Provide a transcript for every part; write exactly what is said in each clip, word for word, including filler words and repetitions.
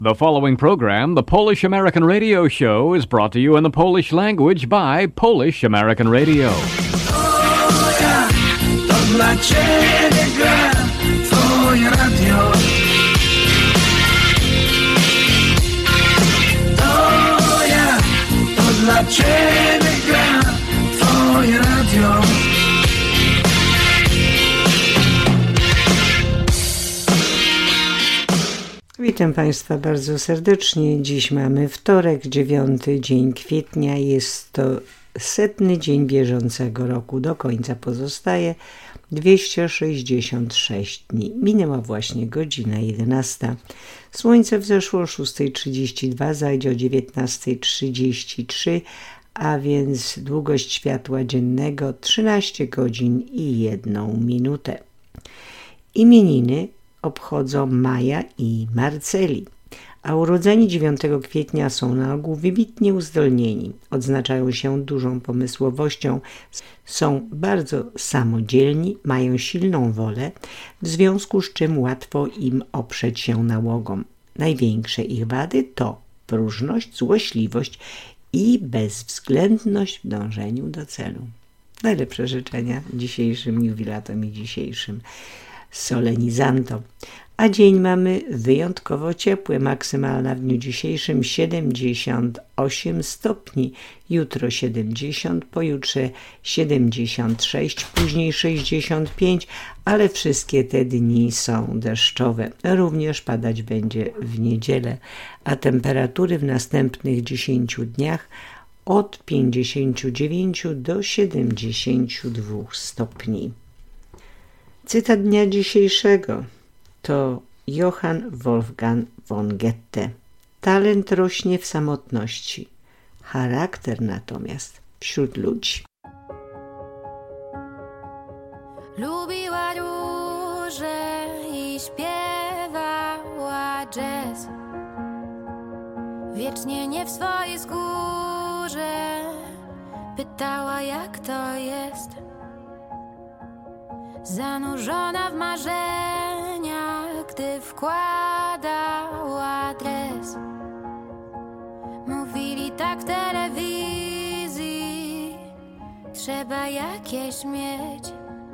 The following program, the Polish American Radio Show, is brought to you in the Polish language by Polish American Radio. O ja, to dla Ciebie gra Twoje radio. To ja, to dla Ciebie gra Twoje radio. Witam Państwa bardzo serdecznie. Dziś mamy wtorek, dziewiąty dzień kwietnia. Jest to setny dzień bieżącego roku. Do końca pozostaje dwieście sześćdziesiąt sześć dni. Minęła właśnie godzina jedenasta. Słońce wzeszło o szósta trzydzieści dwa, zajdzie o dziewiętnasta trzydzieści trzy, a więc długość światła dziennego trzynaście godzin i jedną minutę. Imieniny obchodzą Maja i Marceli, a urodzeni dziewiątego kwietnia są na ogół wybitnie uzdolnieni, odznaczają się dużą pomysłowością, są bardzo samodzielni, mają silną wolę, w związku z czym łatwo im oprzeć się nałogom. Największe ich wady to próżność, złośliwość i bezwzględność w dążeniu do celu. Najlepsze życzenia dzisiejszym jubilatom i dzisiejszym solenizantom. A dzień mamy wyjątkowo ciepły, maksymalna w dniu dzisiejszym siedemdziesiąt osiem stopni, jutro siedemdziesiąt, pojutrze siedemdziesiąt sześć, później sześćdziesiąt pięć, ale wszystkie te dni są deszczowe. Również padać będzie w niedzielę, a temperatury w następnych dziesięciu dniach od pięćdziesięciu dziewięciu do siedemdziesięciu dwóch stopni. Cytat dnia dzisiejszego to Johann Wolfgang von Goethe. Talent rośnie w samotności, charakter natomiast wśród ludzi. Lubiła róże i śpiewała jazz. Wiecznie nie w swojej skórze pytała, jak to jest. Zanurzona w marzenia, gdy wkładała dres. Mówili tak w telewizji, trzeba jakieś mieć.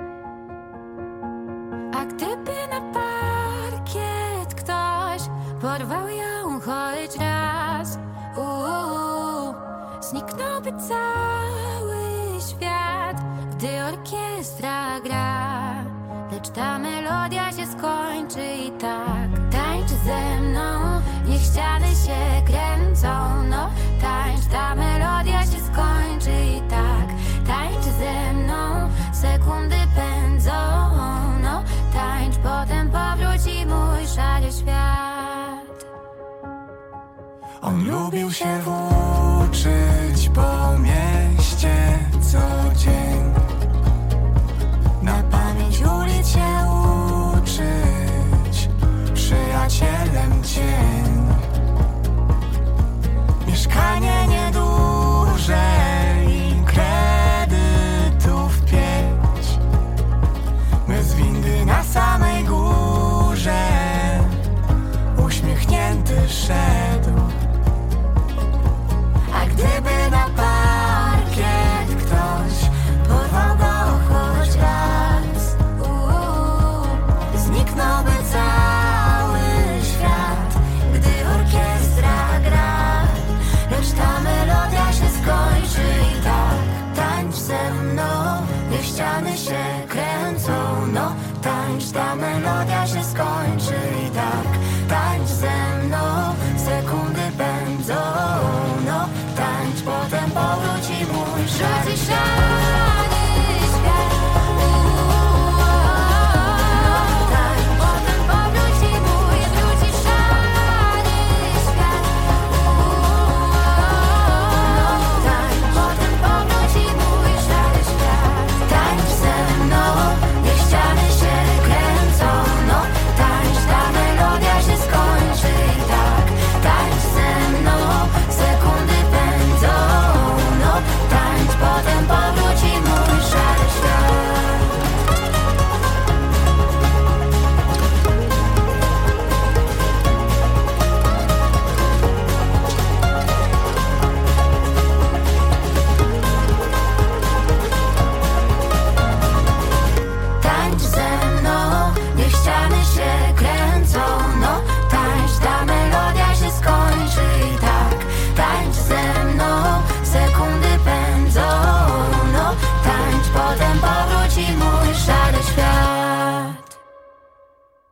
A gdyby na parkiet ktoś porwał ją choć raz, uu, zniknąłby cały świat, gdy orkiestra gra. Lecz ta melodia się skończy i tak. Tańcz ze mną, niech ściany się kręcą. No tańcz, ta melodia się skończy i tak. Tańcz ze mną, sekundy pędzą. No tańcz, potem powróci mój szary świat. On lubił się włóczyć po mieście co dzień, na pamięć ulic się uczyć, przyjacielem cień. Mieszkanie nieduże i kredytów pięć, bez windy na samej górze, uśmiechnięty szedł. A gdyby na parkiet ktoś porwał go choć raz, uuu, zniknąłby cały świat, gdy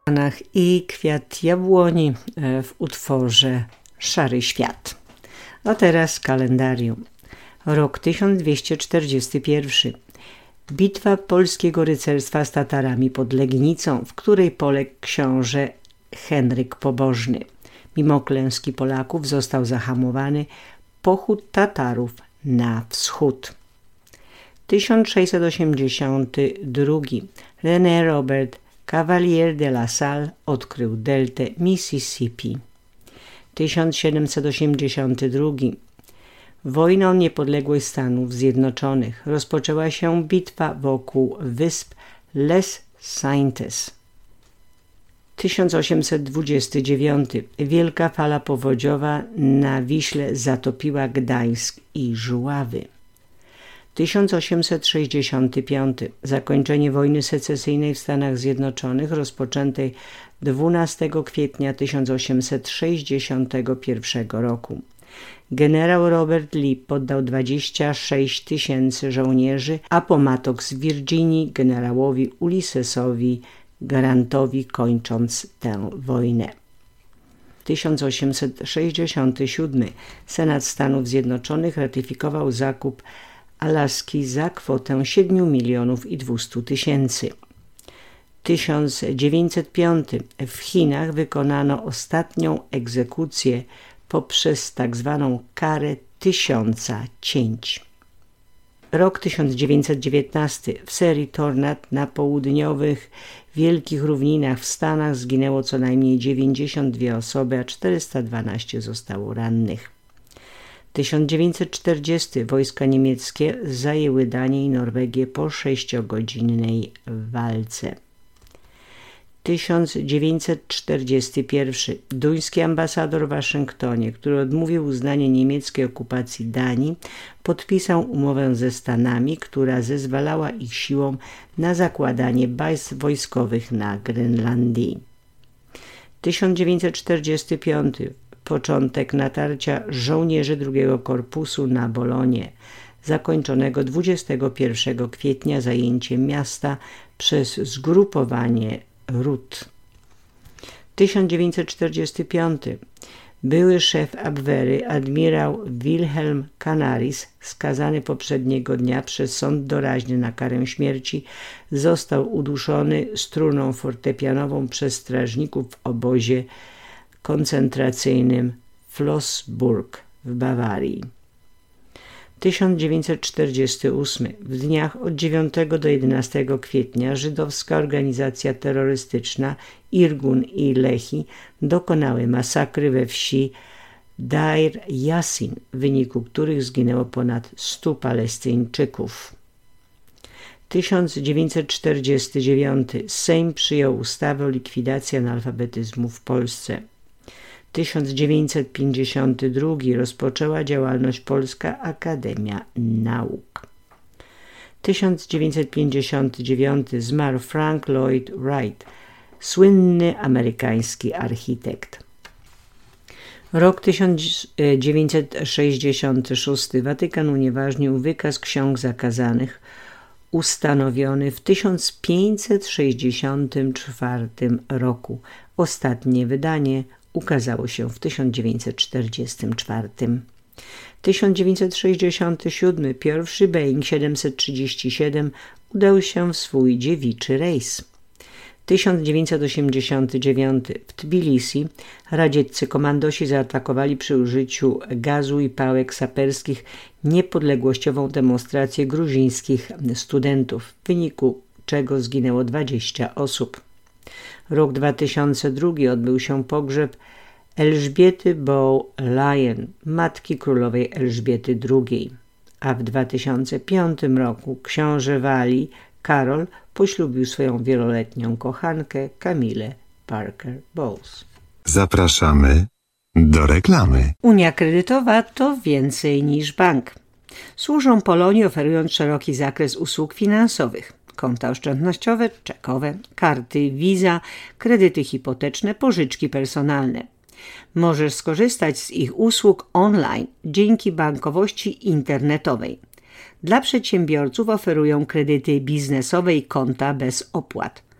I kwiat jabłoni w utworze Szary Świat. A teraz kalendarium. Rok tysiąc dwieście czterdziesty pierwszy. Bitwa polskiego rycerstwa z Tatarami pod Legnicą, w której poległ książę Henryk Pobożny. Mimo klęski Polaków został zahamowany pochód Tatarów na wschód. tysiąc sześćset osiemdziesiąty drugi. René Robert Cavalier de la Salle odkrył deltę Mississippi. tysiąc siedemset osiemdziesiąty drugi. Wojna o niepodległość Stanów Zjednoczonych. Rozpoczęła się bitwa wokół wysp Les Saintes. tysiąc osiemset dwudziesty dziewiąty. Wielka fala powodziowa na Wiśle zatopiła Gdańsk i Żuławy. tysiąc osiemset sześćdziesiąty piąty. Zakończenie wojny secesyjnej w Stanach Zjednoczonych rozpoczętej dwunastego kwietnia tysiąc osiemset sześćdziesiątego pierwszego roku. Generał Robert Lee poddał dwadzieścia sześć tysięcy żołnierzy Appomattox z Virginii generałowi Ulyssesowi Grantowi, kończąc tę wojnę. tysiąc osiemset sześćdziesiąty siódmy. Senat Stanów Zjednoczonych ratyfikował zakup Alaski za kwotę siedem milionów i dwieście tysięcy. tysiąc dziewięćset piąty. W Chinach wykonano ostatnią egzekucję poprzez tak zwaną karę tysiąca cięć. Rok tysiąc dziewięćset dziewiętnasty. W serii tornad na południowych Wielkich Równinach w Stanach zginęło co najmniej dziewięćdziesiąt dwie osoby, a czterysta dwanaście zostało rannych. tysiąc dziewięćset czterdziesty. Wojska niemieckie zajęły Danię i Norwegię po sześciogodzinnej walce. tysiąc dziewięćset czterdziesty pierwszy. Duński ambasador w Waszyngtonie, który odmówił uznania niemieckiej okupacji Danii, podpisał umowę ze Stanami, która zezwalała ich siłom na zakładanie baz wojskowych na Grenlandii. tysiąc dziewięćset czterdziesty piąty. Początek natarcia żołnierzy drugiego korpusu na Bolonie, zakończonego dwudziestego pierwszego kwietnia zajęciem miasta przez zgrupowanie Rut. tysiąc dziewięćset czterdziesty piąty. Były szef Abwehry, admirał Wilhelm Canaris, skazany poprzedniego dnia przez sąd doraźny na karę śmierci, został uduszony struną fortepianową przez strażników w obozie koncentracyjnym Flossburg w Bawarii. tysiąc dziewięćset czterdziesty ósmy. W dniach od dziewiątego do jedenastego kwietnia żydowska organizacja terrorystyczna Irgun i Lehi dokonały masakry we wsi Deir Yassin, w wyniku których zginęło ponad stu Palestyńczyków. tysiąc dziewięćset czterdziesty dziewiąty. Sejm przyjął ustawę o likwidacji analfabetyzmu w Polsce. tysiąc dziewięćset pięćdziesiąty drugi. Rozpoczęła działalność Polska Akademia Nauk. tysiąc dziewięćset pięćdziesiąty dziewiąty. Zmarł Frank Lloyd Wright, słynny amerykański architekt. Rok tysiąc dziewięćset sześćdziesiąty szósty. Watykan unieważnił wykaz ksiąg zakazanych ustanowiony w tysiąc pięćset sześćdziesiątym czwartym roku. Ostatnie wydanie ukazało się w tysiąc dziewięćset czterdziestym czwartym. tysiąc dziewięćset sześćdziesiąty siódmy. Pierwszy Boeing siedemset trzydzieści siedem udał się w swój dziewiczy rejs. tysiąc dziewięćset osiemdziesiąty dziewiąty. W Tbilisi radzieccy komandosi zaatakowali przy użyciu gazu i pałek saperskich niepodległościową demonstrację gruzińskich studentów, w wyniku czego zginęło dwadzieścia osób. Rok dwa tysiące drugi. Odbył się pogrzeb Elżbiety Boleyn, matki królowej Elżbiety drugiej, a w dwa tysiące piątym roku książę Walii Karol poślubił swoją wieloletnią kochankę Camille Parker Bowles. Zapraszamy do reklamy. Unia Kredytowa to więcej niż bank. Służą Polonii, oferując szeroki zakres usług finansowych. Konta oszczędnościowe, czekowe, karty Visa, kredyty hipoteczne, pożyczki personalne. Możesz skorzystać z ich usług online dzięki bankowości internetowej. Dla przedsiębiorców oferują kredyty biznesowe i konta bez opłat.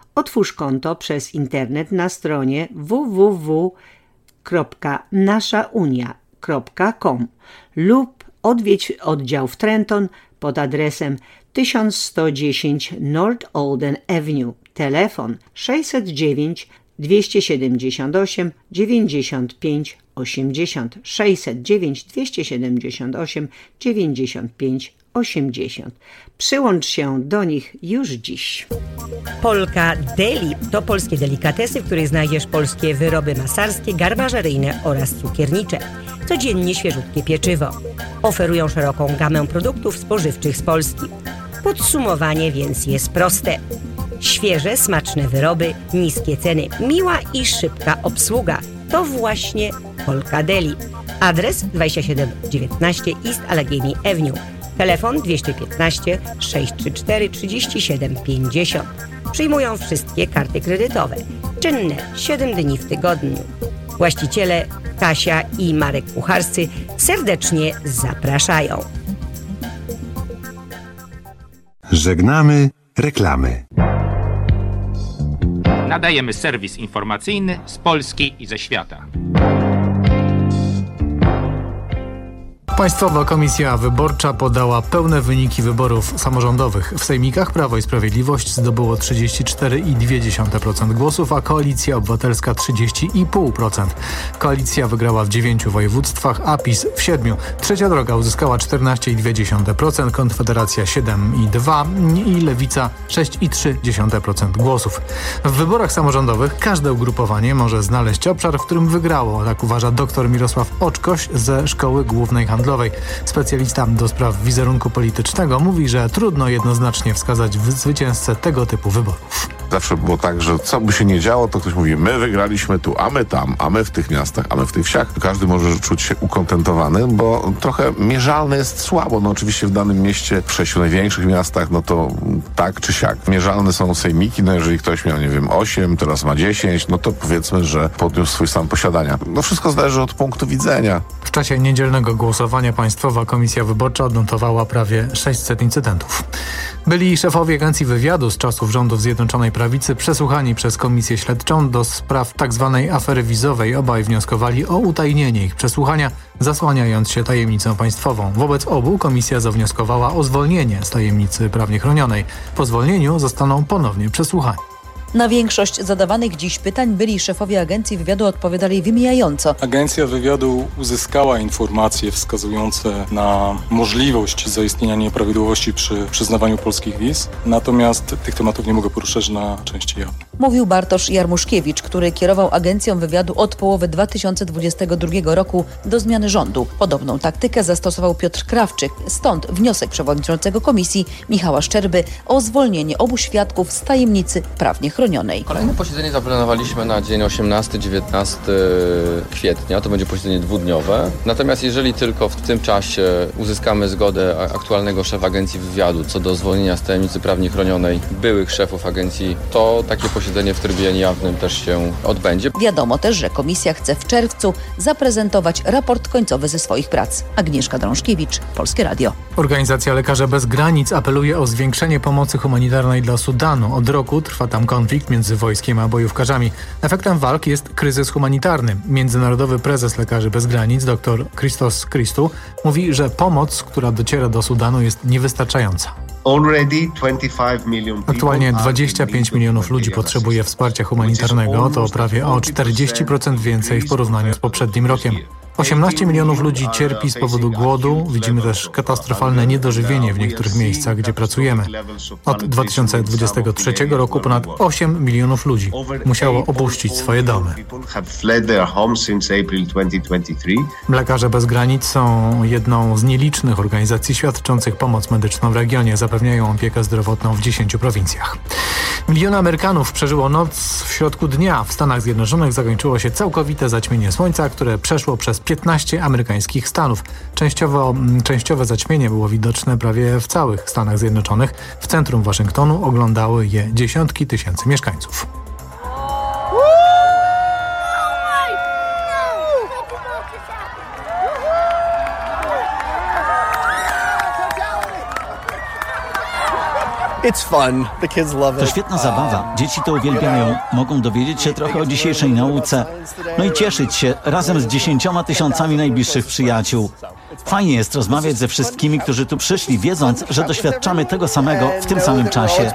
Otwórz konto przez internet na stronie w w w kropka nasza unia kropka com lub odwiedź oddział w Trenton pod adresem tysiąc sto dziesięć North Alden Avenue. Telefon sześćset dziewięć dwieście siedemdziesiąt osiem dziewięćdziesiąt pięć osiemdziesiąt sześćset dziewięć dwieście siedemdziesiąt osiem dziewięćdziesiąt pięć osiemdziesiąt. Przyłącz się do nich już dziś. Polka Deli to polskie delikatesy, w których znajdziesz polskie wyroby masarskie, garmażeryjne oraz cukiernicze. Codziennie świeżutkie pieczywo. Oferują szeroką gamę produktów spożywczych z Polski. Podsumowanie więc jest proste. Świeże, smaczne wyroby, niskie ceny, miła i szybka obsługa. To właśnie Polka Deli. Adres dwadzieścia siedem dziewiętnaście East Allegheny Avenue. Telefon dwieście piętnaście sześćset trzydzieści cztery trzydzieści siedem pięćdziesiąt. Przyjmują wszystkie karty kredytowe. Czynne siedem dni w tygodniu. Właściciele Kasia i Marek Kucharscy serdecznie zapraszają. Żegnamy reklamy. Nadajemy serwis informacyjny z Polski i ze świata. Państwowa Komisja Wyborcza podała pełne wyniki wyborów samorządowych. W sejmikach Prawo i Sprawiedliwość zdobyło trzydzieści cztery przecinek dwa procent głosów, a Koalicja Obywatelska trzydzieści przecinek pięć procent. Koalicja wygrała w dziewięciu województwach, a PiS w siedmiu. Trzecia Droga uzyskała czternaście przecinek dwa procent, Konfederacja siedem przecinek dwa procent i Lewica sześć przecinek trzy procent głosów. W wyborach samorządowych każde ugrupowanie może znaleźć obszar, w którym wygrało. Tak uważa dr Mirosław Oczkoś ze Szkoły Głównej Handlowej. Specjalista do spraw wizerunku politycznego mówi, że trudno jednoznacznie wskazać zwycięzcę tego typu wyborów. Zawsze było tak, że co by się nie działo, to ktoś mówi, my wygraliśmy tu, a my tam, a my w tych miastach, a my w tych wsiach. Każdy może czuć się ukontentowany, bo trochę mierzalne jest słabo. No oczywiście w danym mieście, w sześciu największych miastach, no to tak czy siak. Mierzalne są sejmiki, no jeżeli ktoś miał, nie wiem, osiem, teraz ma dziesięć, no to powiedzmy, że podniósł swój stan posiadania. No wszystko zależy od punktu widzenia. W czasie niedzielnego głosowania Państwowa Komisja Wyborcza odnotowała prawie sześćset incydentów. Byli szefowie agencji wywiadu z czasów rządów Zjednoczonej Prawicy przesłuchani przez Komisję Śledczą do spraw tzw. afery wizowej. Obaj wnioskowali o utajnienie ich przesłuchania, zasłaniając się tajemnicą państwową. Wobec obu komisja zawnioskowała o zwolnienie z tajemnicy prawnie chronionej. Po zwolnieniu zostaną ponownie przesłuchani. Na większość zadawanych dziś pytań byli szefowie agencji wywiadu odpowiadali wymijająco. Agencja wywiadu uzyskała informacje wskazujące na możliwość zaistnienia nieprawidłowości przy przyznawaniu polskich wiz, natomiast tych tematów nie mogę poruszać na części jawnej. Mówił Bartosz Jarmuszkiewicz, który kierował agencją wywiadu od połowy dwa tysiące dwudziestego drugiego roku do zmiany rządu. Podobną taktykę zastosował Piotr Krawczyk, stąd wniosek przewodniczącego komisji Michała Szczerby o zwolnienie obu świadków z tajemnicy prawnie chronionej. Kolejne posiedzenie zaplanowaliśmy na dzień osiemnasty dziewiętnasty kwietnia. To będzie posiedzenie dwudniowe. Natomiast jeżeli tylko w tym czasie uzyskamy zgodę aktualnego szefa agencji wywiadu co do zwolnienia z tajemnicy prawnie chronionej byłych szefów agencji, to takie posiedzenie w trybie niejawnym też się odbędzie. Wiadomo też, że komisja chce w czerwcu zaprezentować raport końcowy ze swoich prac. Agnieszka Drążkiewicz, Polskie Radio. Organizacja Lekarze Bez Granic apeluje o zwiększenie pomocy humanitarnej dla Sudanu. Od roku trwa tam konflikt między wojskiem a bojówkarzami. Efektem walk jest kryzys humanitarny. Międzynarodowy prezes Lekarzy Bez Granic dr Christos Christou mówi, że pomoc, która dociera do Sudanu, jest niewystarczająca. Aktualnie dwadzieścia pięć milionów ludzi potrzebuje wsparcia humanitarnego, to prawie o czterdzieści procent więcej w porównaniu z poprzednim rokiem. osiemnaście milionów ludzi cierpi z powodu głodu. Widzimy też katastrofalne niedożywienie w niektórych miejscach, gdzie pracujemy. Od dwa tysiące dwudziestego trzeciego roku ponad osiem milionów ludzi musiało opuścić swoje domy. Lekarze Bez Granic są jedną z nielicznych organizacji świadczących pomoc medyczną w regionie. Zapewniają opiekę zdrowotną w dziesięciu prowincjach. Miliony Amerykanów przeżyło noc w środku dnia. W Stanach Zjednoczonych zakończyło się całkowite zaćmienie słońca, które przeszło przez piętnaście amerykańskich stanów. Częściowo, częściowe zaćmienie było widoczne prawie w całych Stanach Zjednoczonych. W centrum Waszyngtonu oglądały je dziesiątki tysięcy mieszkańców. To świetna zabawa. Dzieci to uwielbiają. Mogą dowiedzieć się trochę o dzisiejszej nauce. No i cieszyć się razem z dziesięcioma tysiącami najbliższych przyjaciół. Fajnie jest rozmawiać ze wszystkimi, którzy tu przyszli, wiedząc, że doświadczamy tego samego w tym samym czasie.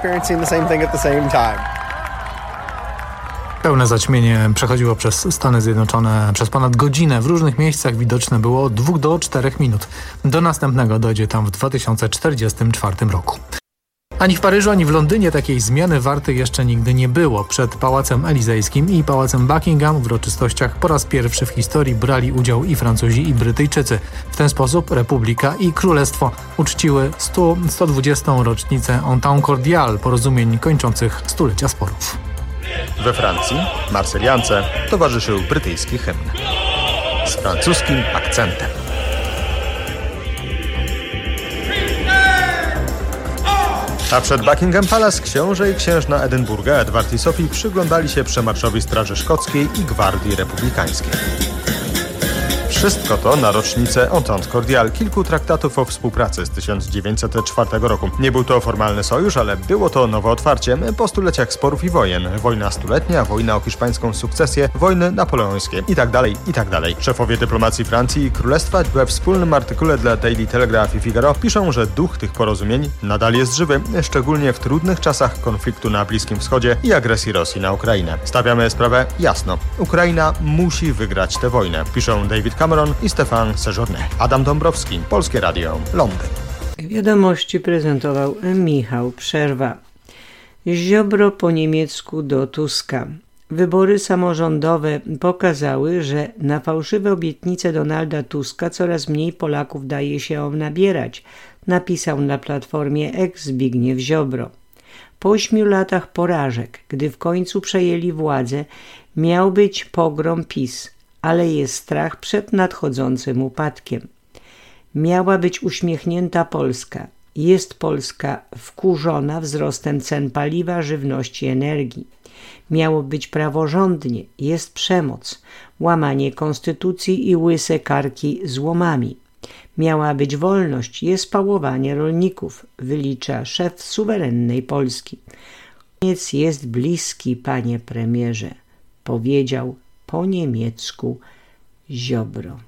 Pełne zaćmienie przechodziło przez Stany Zjednoczone przez ponad godzinę. W różnych miejscach widoczne było od dwóch do czterech minut. Do następnego dojdzie tam w dwa tysiące czterdziestym czwartym roku. Ani w Paryżu, ani w Londynie takiej zmiany warty jeszcze nigdy nie było. Przed Pałacem Elizejskim i Pałacem Buckingham w uroczystościach po raz pierwszy w historii brali udział i Francuzi, i Brytyjczycy. W ten sposób Republika i Królestwo uczciły sto, sto dwudziestą rocznicę Entente Cordiale, porozumień kończących stulecia sporów. We Francji Marseliance towarzyszył brytyjski hymn z francuskim akcentem. A przed Buckingham Palace książę i księżna Edynburga Edward i Sophie przyglądali się przemarszowi Straży Szkockiej i Gwardii Republikańskiej. Wszystko to na rocznicę Entente Cordiale, kilku traktatów o współpracy z tysiąc dziewięćset czwartego roku. Nie był to formalny sojusz, ale było to nowe otwarcie po stuleciach sporów i wojen. Wojna stuletnia, wojna o hiszpańską sukcesję, wojny napoleońskie i tak dalej, i tak dalej. Szefowie dyplomacji Francji i Królestwa we wspólnym artykule dla Daily Telegraph i Figaro piszą, że duch tych porozumień nadal jest żywy, szczególnie w trudnych czasach konfliktu na Bliskim Wschodzie i agresji Rosji na Ukrainę. Stawiamy sprawę jasno. Ukraina musi wygrać tę wojnę, piszą David Cameron i Stéphane Séjourné. Adam Dąbrowski, Polskie Radio, Londyn. Wiadomości prezentował Michał Przerwa. Ziobro po niemiecku do Tuska. Wybory samorządowe pokazały, że na fałszywe obietnice Donalda Tuska coraz mniej Polaków daje się on nabierać, napisał na Platformie ex Zbigniew Ziobro. Po ośmiu latach porażek, gdy w końcu przejęli władzę, miał być pogrom PiS, ale jest strach przed nadchodzącym upadkiem. Miała być uśmiechnięta Polska. Jest Polska wkurzona wzrostem cen paliwa, żywności, energii. Miało być praworządnie. Jest przemoc, łamanie konstytucji i łyse karki złomami. Miała być wolność. Jest pałowanie rolników, wylicza szef suwerennej Polski. Koniec jest bliski, panie premierze, powiedział po niemiecku Ziobro.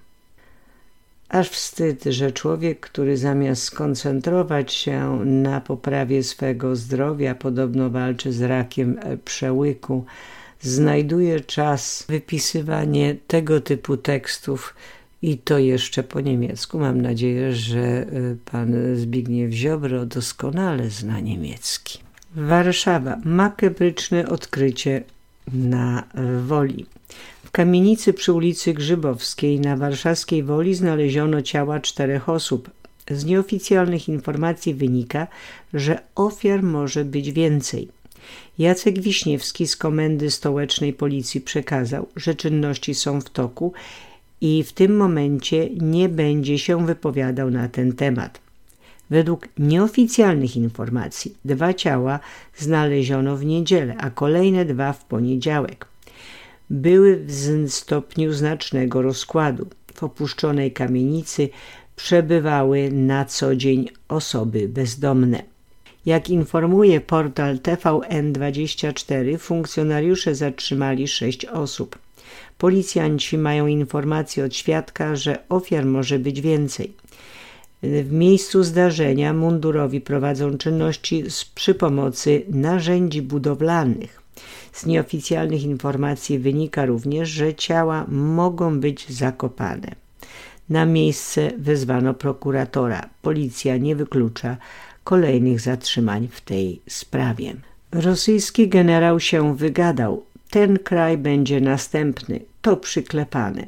Aż wstyd, że człowiek, który zamiast skoncentrować się na poprawie swego zdrowia, podobno walczy z rakiem przełyku, znajduje czas wypisywanie tego typu tekstów i to jeszcze po niemiecku. Mam nadzieję, że pan Zbigniew Ziobro doskonale zna niemiecki. Warszawa. Makabryczne odkrycie na Woli. W kamienicy przy ulicy Grzybowskiej na warszawskiej Woli znaleziono ciała czterech osób. Z nieoficjalnych informacji wynika, że ofiar może być więcej. Jacek Wiśniewski z Komendy Stołecznej Policji przekazał, że czynności są w toku i w tym momencie nie będzie się wypowiadał na ten temat. Według nieoficjalnych informacji dwa ciała znaleziono w niedzielę, a kolejne dwa w poniedziałek. Były w stopniu znacznego rozkładu. W opuszczonej kamienicy przebywały na co dzień osoby bezdomne. Jak informuje portal T V N dwadzieścia cztery, funkcjonariusze zatrzymali sześć osób. Policjanci mają informację od świadka, że ofiar może być więcej. W miejscu zdarzenia mundurowi prowadzą czynności przy pomocy narzędzi budowlanych. Z nieoficjalnych informacji wynika również, że ciała mogą być zakopane. Na miejsce wezwano prokuratora. Policja nie wyklucza kolejnych zatrzymań w tej sprawie. Rosyjski generał się wygadał. Ten kraj będzie następny. To przyklepane.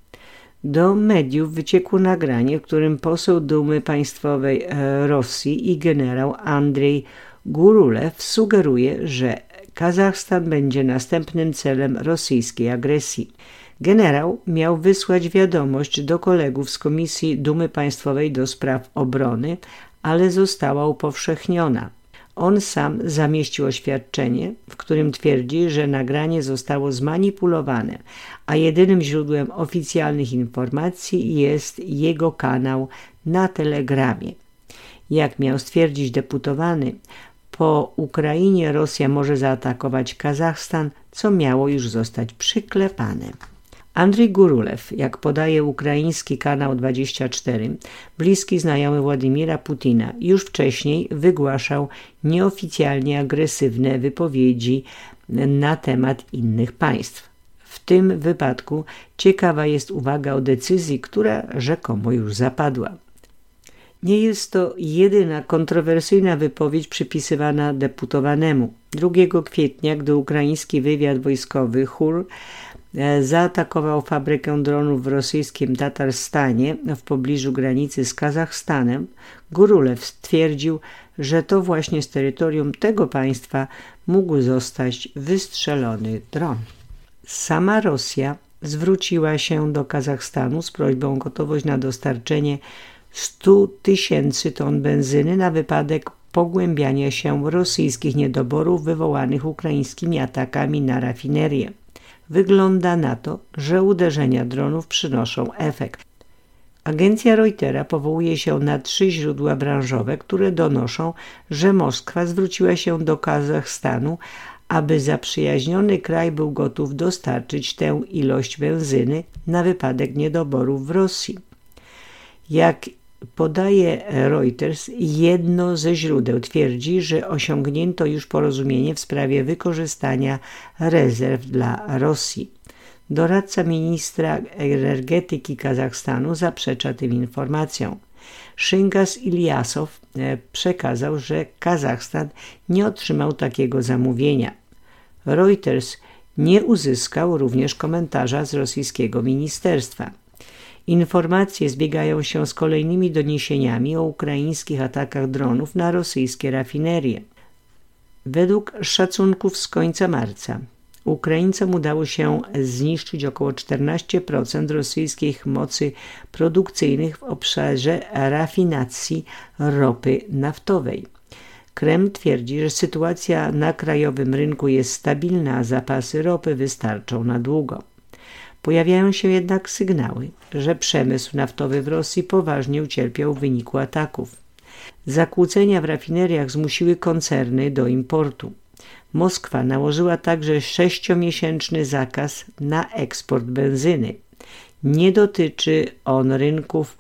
Do mediów wyciekło nagranie, w którym poseł Dumy Państwowej Rosji i generał Andrzej Gurulew sugeruje, że Kazachstan będzie następnym celem rosyjskiej agresji. Generał miał wysłać wiadomość do kolegów z Komisji Dumy Państwowej do Spraw Obrony, ale została upowszechniona. On sam zamieścił oświadczenie, w którym twierdzi, że nagranie zostało zmanipulowane, a jedynym źródłem oficjalnych informacji jest jego kanał na Telegramie. Jak miał stwierdzić deputowany, Po Ukrainie Rosja może zaatakować Kazachstan, co miało już zostać przyklepane. Andrzej Gurulew, jak podaje ukraiński kanał dwadzieścia cztery, bliski znajomy Władimira Putina, już wcześniej wygłaszał nieoficjalnie agresywne wypowiedzi na temat innych państw. W tym wypadku ciekawa jest uwaga o decyzji, która rzekomo już zapadła. Nie jest to jedyna kontrowersyjna wypowiedź przypisywana deputowanemu. drugiego kwietnia, gdy ukraiński wywiad wojskowy H U R zaatakował fabrykę dronów w rosyjskim Tatarstanie w pobliżu granicy z Kazachstanem, Gurulew stwierdził, że to właśnie z terytorium tego państwa mógł zostać wystrzelony dron. Sama Rosja zwróciła się do Kazachstanu z prośbą o gotowość na dostarczenie stu tysięcy ton benzyny na wypadek pogłębiania się rosyjskich niedoborów wywołanych ukraińskimi atakami na rafinerię. Wygląda na to, że uderzenia dronów przynoszą efekt. Agencja Reutera powołuje się na trzy źródła branżowe, które donoszą, że Moskwa zwróciła się do Kazachstanu, aby zaprzyjaźniony kraj był gotów dostarczyć tę ilość benzyny na wypadek niedoborów w Rosji. Jak podaje Reuters, jedno ze źródeł twierdzi, że osiągnięto już porozumienie w sprawie wykorzystania rezerw dla Rosji. Doradca ministra energetyki Kazachstanu zaprzecza tym informacjom. Szyngas Ilyasow przekazał, że Kazachstan nie otrzymał takiego zamówienia. Reuters nie uzyskał również komentarza z rosyjskiego ministerstwa. Informacje zbiegają się z kolejnymi doniesieniami o ukraińskich atakach dronów na rosyjskie rafinerie. Według szacunków z końca marca Ukraińcom udało się zniszczyć około czternaście procent rosyjskich mocy produkcyjnych w obszarze rafinacji ropy naftowej. Kreml twierdzi, że sytuacja na krajowym rynku jest stabilna, a zapasy ropy wystarczą na długo. Pojawiają się jednak sygnały, że przemysł naftowy w Rosji poważnie ucierpiał w wyniku ataków. Zakłócenia w rafineriach zmusiły koncerny do importu. Moskwa nałożyła także sześciomiesięczny zakaz na eksport benzyny. Nie dotyczy on rynków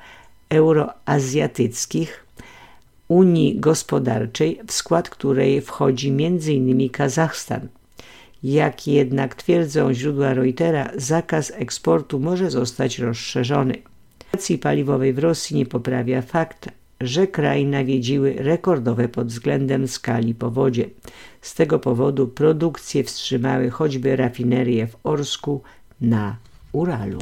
euroazjatyckich, Unii Gospodarczej, w skład której wchodzi między innymi Kazachstan. Jak jednak twierdzą źródła Reutera, zakaz eksportu może zostać rozszerzony. Sytuacji paliwowej w Rosji nie poprawia fakt, że kraj nawiedziły rekordowe pod względem skali powodzie. Z tego powodu produkcję wstrzymały choćby rafinerie w Orsku na Uralu.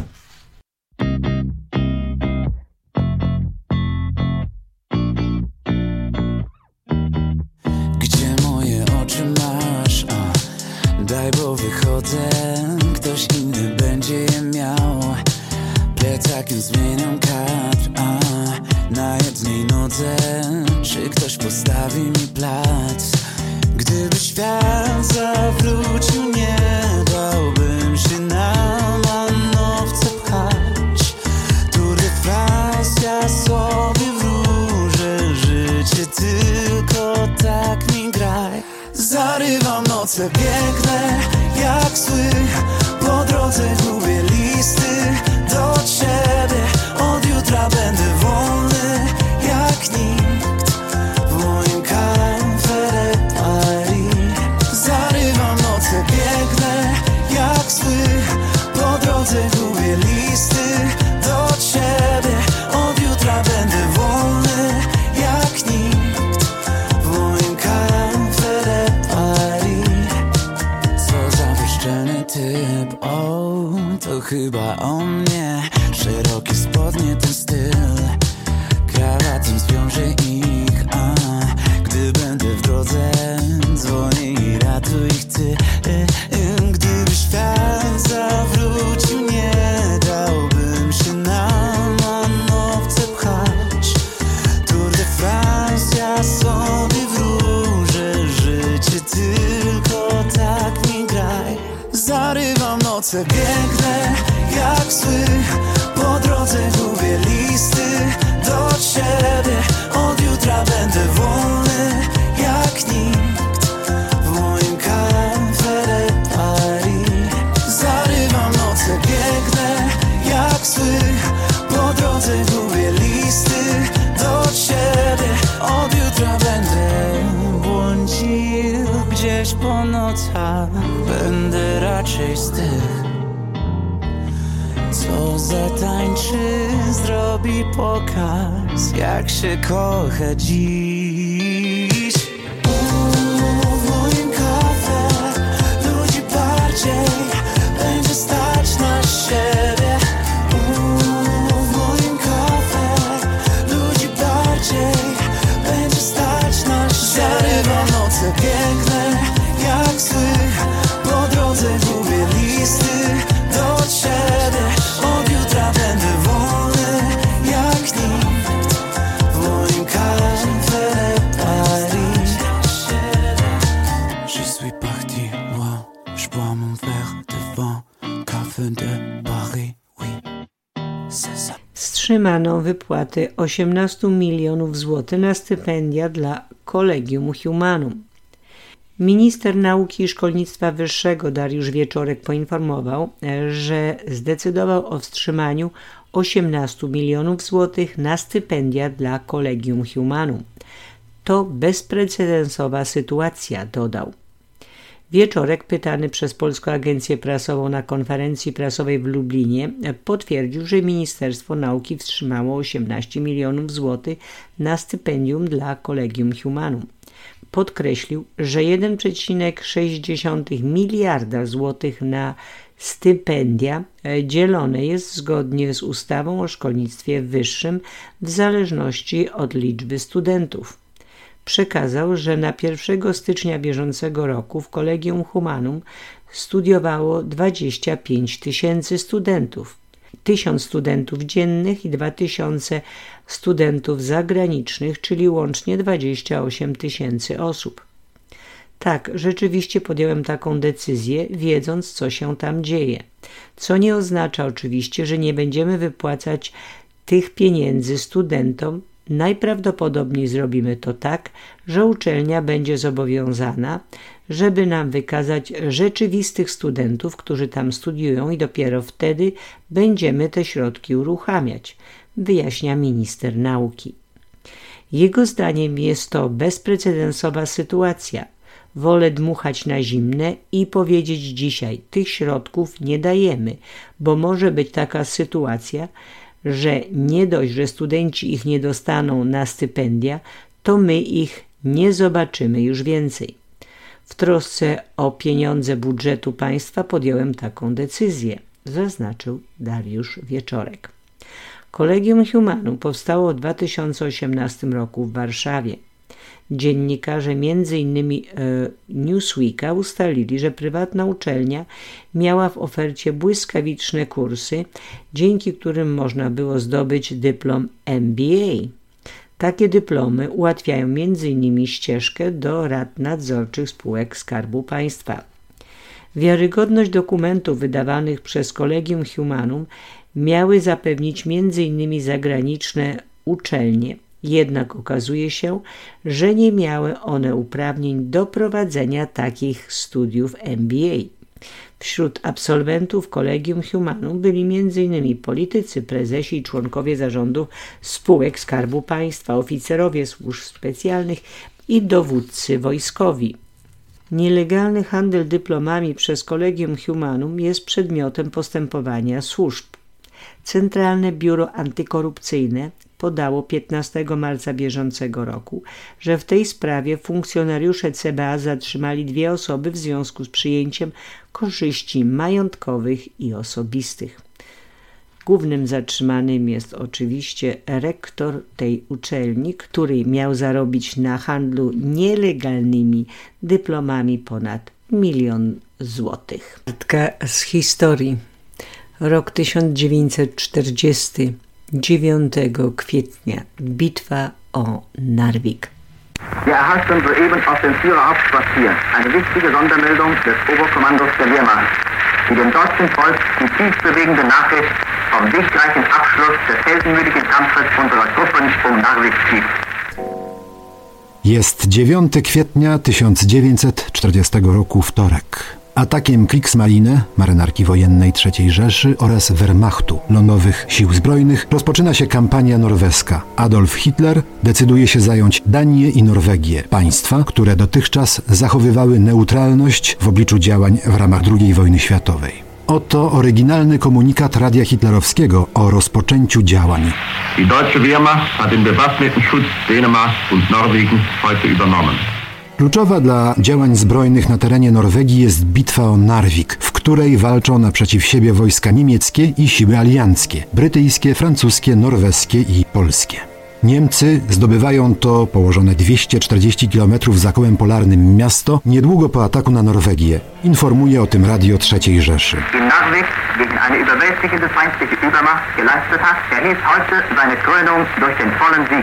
Gdzie moje oczy masz? A, daj, bo wychodzę, ktoś inny będzie je miał. Plecakiem zmieniam kadr, a na jednej nodze czy ktoś postawi mi plac? Gdyby świat zawrócił, nie dałbym się na manowce pchać. Tour de France, ja sobie wróżę życie, tylko tak mi graj. Zarywam noce, biegnę jak zły, po drodze gubię listy do ciebie. Od jutra będę wolny jak nikt w moim Cafe Paris. Zarywam noce, biegnę jak zły, po drodze gubię listy do ciebie. Od jutra będę wolny jak nikt w moim Cafe Paris. Co za wyszczeny typ, o, to chyba o mnie. Szerokie spodnie, ten styl, krawatem zwiążę ich, a gdy będę w drodze, dzwonię i ratuj ich ty. Gdyby świat zawrócił, nie dałbym się na manowce pchać. Tour de France, ja sobie wróżę życie, tylko tak mi graj. Zarywam noce, biegnę jak zły, po drodze gubię listy do ciebie. Od jutra będę wolny jak nikt swych, po drodze gubię listy do ciebie. Od jutra będę błądził gdzieś po nocach, będę raczej z tych, co zatańczy, zrobi pokaz, jak się kocha dziś. Uuu, w moim kafe ludzi bardziej będzie stać na siebie. Uuu, w moim kafe ludzi bardziej będzie stać na siebie. Zarywam noce piękne jak swych, po drodze gubię listy do ciebie. Od jutra będę wolny jak nikt w moim café Paris. Je suis parti loin, je bois mon verre de vin, café de Paris, oui, c'est ça. Wstrzymano wypłaty osiemnaście milionów złotych na stypendia dla Collegium Humanum. Minister Nauki i Szkolnictwa Wyższego Dariusz Wieczorek poinformował, że zdecydował o wstrzymaniu osiemnaście milionów złotych na stypendia dla Collegium Humanum. To bezprecedensowa sytuacja, dodał. Wieczorek, pytany przez Polską Agencję Prasową na konferencji prasowej w Lublinie, potwierdził, że Ministerstwo Nauki wstrzymało osiemnaście milionów złotych na stypendium dla Collegium Humanum. Podkreślił, że jeden przecinek sześć miliarda złotych na stypendia dzielone jest zgodnie z ustawą o szkolnictwie wyższym w zależności od liczby studentów. Przekazał, że na pierwszego stycznia bieżącego roku w Collegium Humanum studiowało dwadzieścia pięć tysięcy studentów, tysiąc studentów dziennych i dwa tysiące studentów zagranicznych, czyli łącznie dwadzieścia osiem tysięcy osób. Tak, rzeczywiście podjąłem taką decyzję, wiedząc, co się tam dzieje. Co nie oznacza oczywiście, że nie będziemy wypłacać tych pieniędzy studentom. Najprawdopodobniej zrobimy to tak, że uczelnia będzie zobowiązana, żeby nam wykazać rzeczywistych studentów, którzy tam studiują, i dopiero wtedy będziemy te środki uruchamiać, wyjaśnia minister nauki. Jego zdaniem jest to bezprecedensowa sytuacja. Wolę dmuchać na zimne i powiedzieć dzisiaj, tych środków nie dajemy, bo może być taka sytuacja, że nie dość, że studenci ich nie dostaną na stypendia, to my ich nie zobaczymy już więcej. W trosce o pieniądze budżetu państwa podjąłem taką decyzję, zaznaczył Dariusz Wieczorek. Collegium Humanum powstało w dwa tysiące osiemnastym roku w Warszawie. Dziennikarze między innymi e, Newsweeka ustalili, że prywatna uczelnia miała w ofercie błyskawiczne kursy, dzięki którym można było zdobyć dyplom M B A. Takie dyplomy ułatwiają między innymi ścieżkę do rad nadzorczych spółek Skarbu Państwa. Wiarygodność dokumentów wydawanych przez Collegium Humanum miały zapewnić między innymi zagraniczne uczelnie. Jednak okazuje się, że nie miały one uprawnień do prowadzenia takich studiów M B A. Wśród absolwentów Collegium Humanum byli między innymi politycy, prezesi i członkowie zarządów spółek Skarbu Państwa, oficerowie służb specjalnych i dowódcy wojskowi. Nielegalny handel dyplomami przez Collegium Humanum jest przedmiotem postępowania służb. Centralne Biuro Antykorupcyjne podało piętnastego marca bieżącego roku, że w tej sprawie funkcjonariusze C B A zatrzymali dwie osoby w związku z przyjęciem korzyści majątkowych i osobistych. Głównym zatrzymanym jest oczywiście rektor tej uczelni, który miał zarobić na handlu nielegalnymi dyplomami ponad milion złotych. Kartka z historii. Rok tysiąc dziewięćset czterdziesty dziewiątego kwietnia. Bitwa o Narvik. Wir erhalten soeben aus dem Führerhauptquartier eine wichtige Sondermeldung des Oberkommandos der Wehrmacht, die dem deutschen Volk die tiefbewegende Nachricht vom siegreichen Abschluss des heldenmütigen Kampfes unserer Truppen um Narvik gibt. Jest dziewiątego kwietnia tysiąc dziewięćset czterdziestego roku, wtorek. Atakiem Kriegsmarine, marynarki wojennej trzeciej Rzeszy oraz Wehrmachtu, lądowych sił zbrojnych, rozpoczyna się kampania norweska. Adolf Hitler decyduje się zająć Danię i Norwegię, państwa, które dotychczas zachowywały neutralność w obliczu działań w ramach drugiej wojny światowej. Oto oryginalny komunikat radia hitlerowskiego o rozpoczęciu działań. Die deutsche Wehrmacht hat den bewaffneten Schutz Dänemark und Norwegen heute übernommen. Kluczowa dla działań zbrojnych na terenie Norwegii jest bitwa o Narvik, w której walczą naprzeciw siebie wojska niemieckie i siły alianckie, brytyjskie, francuskie, norweskie i polskie. Niemcy zdobywają to położone dwieście czterdzieści kilometrów za kołem polarnym miasto niedługo po ataku na Norwegię. Informuje o tym radio trzeciej Rzeszy. In Narvik gegen eine überwältigende feindliche Übermacht geleistet hat, erhebt heute seine Krönung durch den vollen Sieg.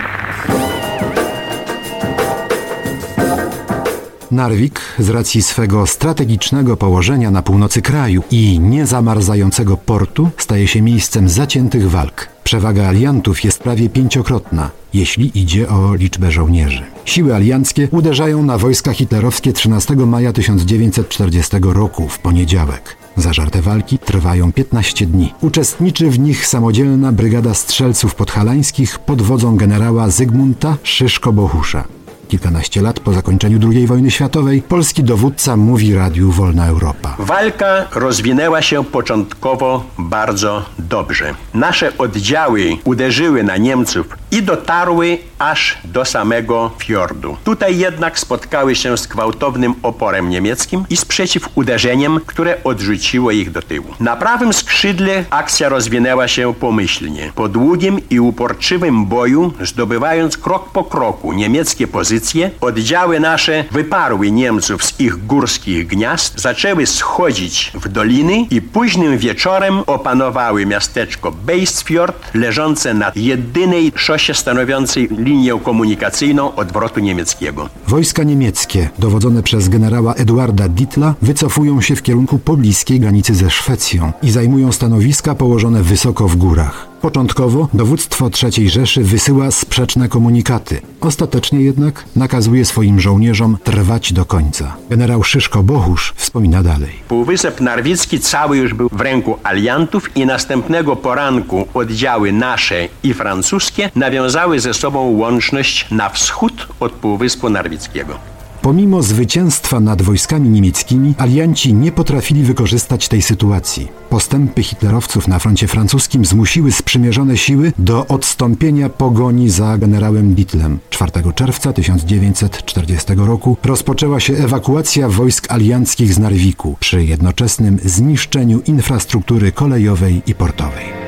Narvik z racji swego strategicznego położenia na północy kraju i niezamarzającego portu staje się miejscem zaciętych walk. Przewaga aliantów jest prawie pięciokrotna, jeśli idzie o liczbę żołnierzy. Siły alianckie uderzają na wojska hitlerowskie trzynastego maja tysiąc dziewięćset czterdziestego roku w poniedziałek. Zażarte walki trwają piętnaście dni. Uczestniczy w nich samodzielna brygada strzelców podhalańskich pod wodzą generała Zygmunta Szyszko-Bohusza. Kilkanaście lat po zakończeniu drugiej wojny światowej polski dowódca mówi Radiu Wolna Europa. Walka rozwinęła się początkowo bardzo dobrze. Nasze oddziały uderzyły na Niemców i dotarły aż do samego fiordu. Tutaj jednak spotkały się z gwałtownym oporem niemieckim i z przeciwuderzeniem, które odrzuciło ich do tyłu. Na prawym skrzydle akcja rozwinęła się pomyślnie. Po długim i uporczywym boju, zdobywając krok po kroku niemieckie pozycje, oddziały nasze wyparły Niemców z ich górskich gniazd, zaczęły schodzić w doliny i późnym wieczorem opanowały miasteczko Beisfjord, leżące na jedynej szosie stanowiącej linię komunikacyjną odwrotu niemieckiego. Wojska niemieckie, dowodzone przez generała Eduarda Dietla, wycofują się w kierunku pobliskiej granicy ze Szwecją i zajmują stanowiska położone wysoko w górach. Początkowo dowództwo trzeciej Rzeszy wysyła sprzeczne komunikaty. Ostatecznie jednak nakazuje swoim żołnierzom trwać do końca. Generał Szyszko-Bohusz wspomina dalej. Półwysep Narwicki cały już był w ręku aliantów i następnego poranku oddziały nasze i francuskie nawiązały ze sobą łączność na wschód od Półwyspu Narwickiego. Pomimo zwycięstwa nad wojskami niemieckimi, alianci nie potrafili wykorzystać tej sytuacji. Postępy hitlerowców na froncie francuskim zmusiły sprzymierzone siły do odstąpienia pogoni za generałem Dietlem. czwartego czerwca tysiąc dziewięćset czterdziestego roku rozpoczęła się ewakuacja wojsk alianckich z Narwiku przy jednoczesnym zniszczeniu infrastruktury kolejowej i portowej.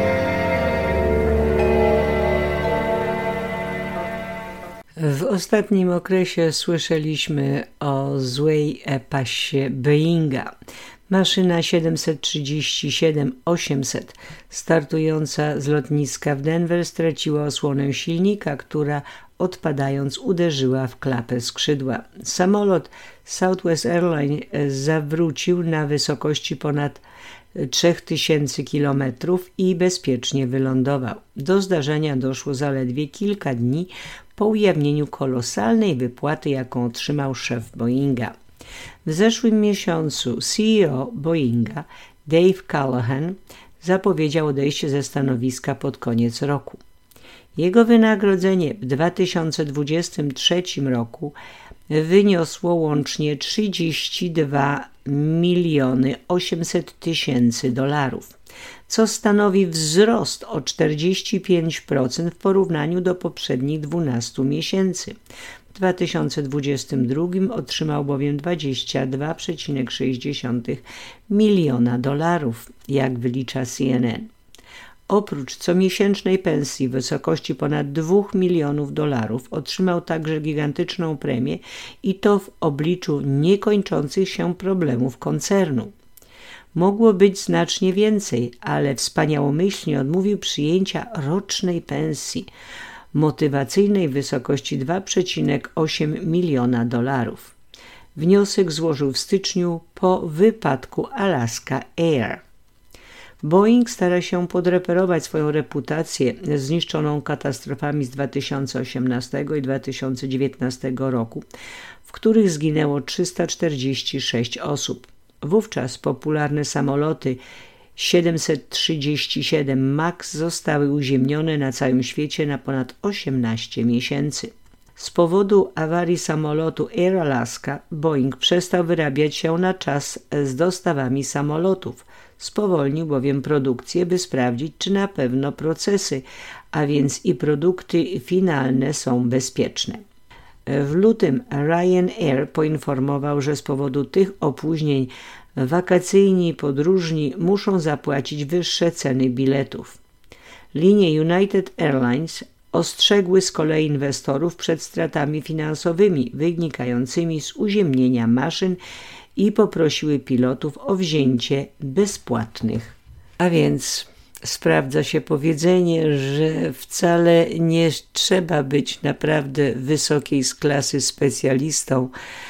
W ostatnim okresie słyszeliśmy o złej e-pasie Boeinga. Maszyna siedemset trzydzieści siedem osiemset startująca z lotniska w Denver straciła osłonę silnika, która odpadając uderzyła w klapę skrzydła. Samolot Southwest Airlines zawrócił na wysokości ponad trzy tysiące kilometrów i bezpiecznie wylądował. Do zdarzenia doszło zaledwie kilka dni po ujawnieniu kolosalnej wypłaty, jaką otrzymał szef Boeinga. W zeszłym miesiącu C E O Boeinga Dave Callahan zapowiedział odejście ze stanowiska pod koniec roku. Jego wynagrodzenie w dwa tysiące dwudziestym trzecim roku wyniosło łącznie trzydzieści dwa miliony osiemset tysięcy dolarów, co stanowi wzrost o czterdzieści pięć procent w porównaniu do poprzednich dwunastu miesięcy. W dwa tysiące dwudziestym drugim otrzymał bowiem dwadzieścia dwa przecinek sześć miliona dolarów, jak wylicza C N N. Oprócz comiesięcznej pensji w wysokości ponad dwóch milionów dolarów otrzymał także gigantyczną premię i to w obliczu niekończących się problemów koncernu. Mogło być znacznie więcej, ale wspaniałomyślnie odmówił przyjęcia rocznej pensji motywacyjnej w wysokości dwa przecinek osiem miliona dolarów. Wniosek złożył w styczniu po wypadku Alaska Air. Boeing stara się podreperować swoją reputację zniszczoną katastrofami z dwa tysiące osiemnastego i dwa tysiące dziewiętnastego roku, w których zginęło trzysta czterdzieści sześć osób. Wówczas popularne samoloty siedemset trzydzieści siedem MAX zostały uziemnione na całym świecie na ponad osiemnaście miesięcy. Z powodu awarii samolotu Air Alaska Boeing przestał wyrabiać się na czas z dostawami samolotów. Spowolnił bowiem produkcję, by sprawdzić, czy na pewno procesy, a więc i produkty finalne są bezpieczne. W lutym Ryanair poinformował, że z powodu tych opóźnień wakacyjni podróżni muszą zapłacić wyższe ceny biletów. Linie United Airlines ostrzegły z kolei inwestorów przed stratami finansowymi wynikającymi z uziemnienia maszyn i poprosiły pilotów o wzięcie bezpłatnych. A więc sprawdza się powiedzenie, że wcale nie trzeba być naprawdę wysokiej z klasy specjalistą,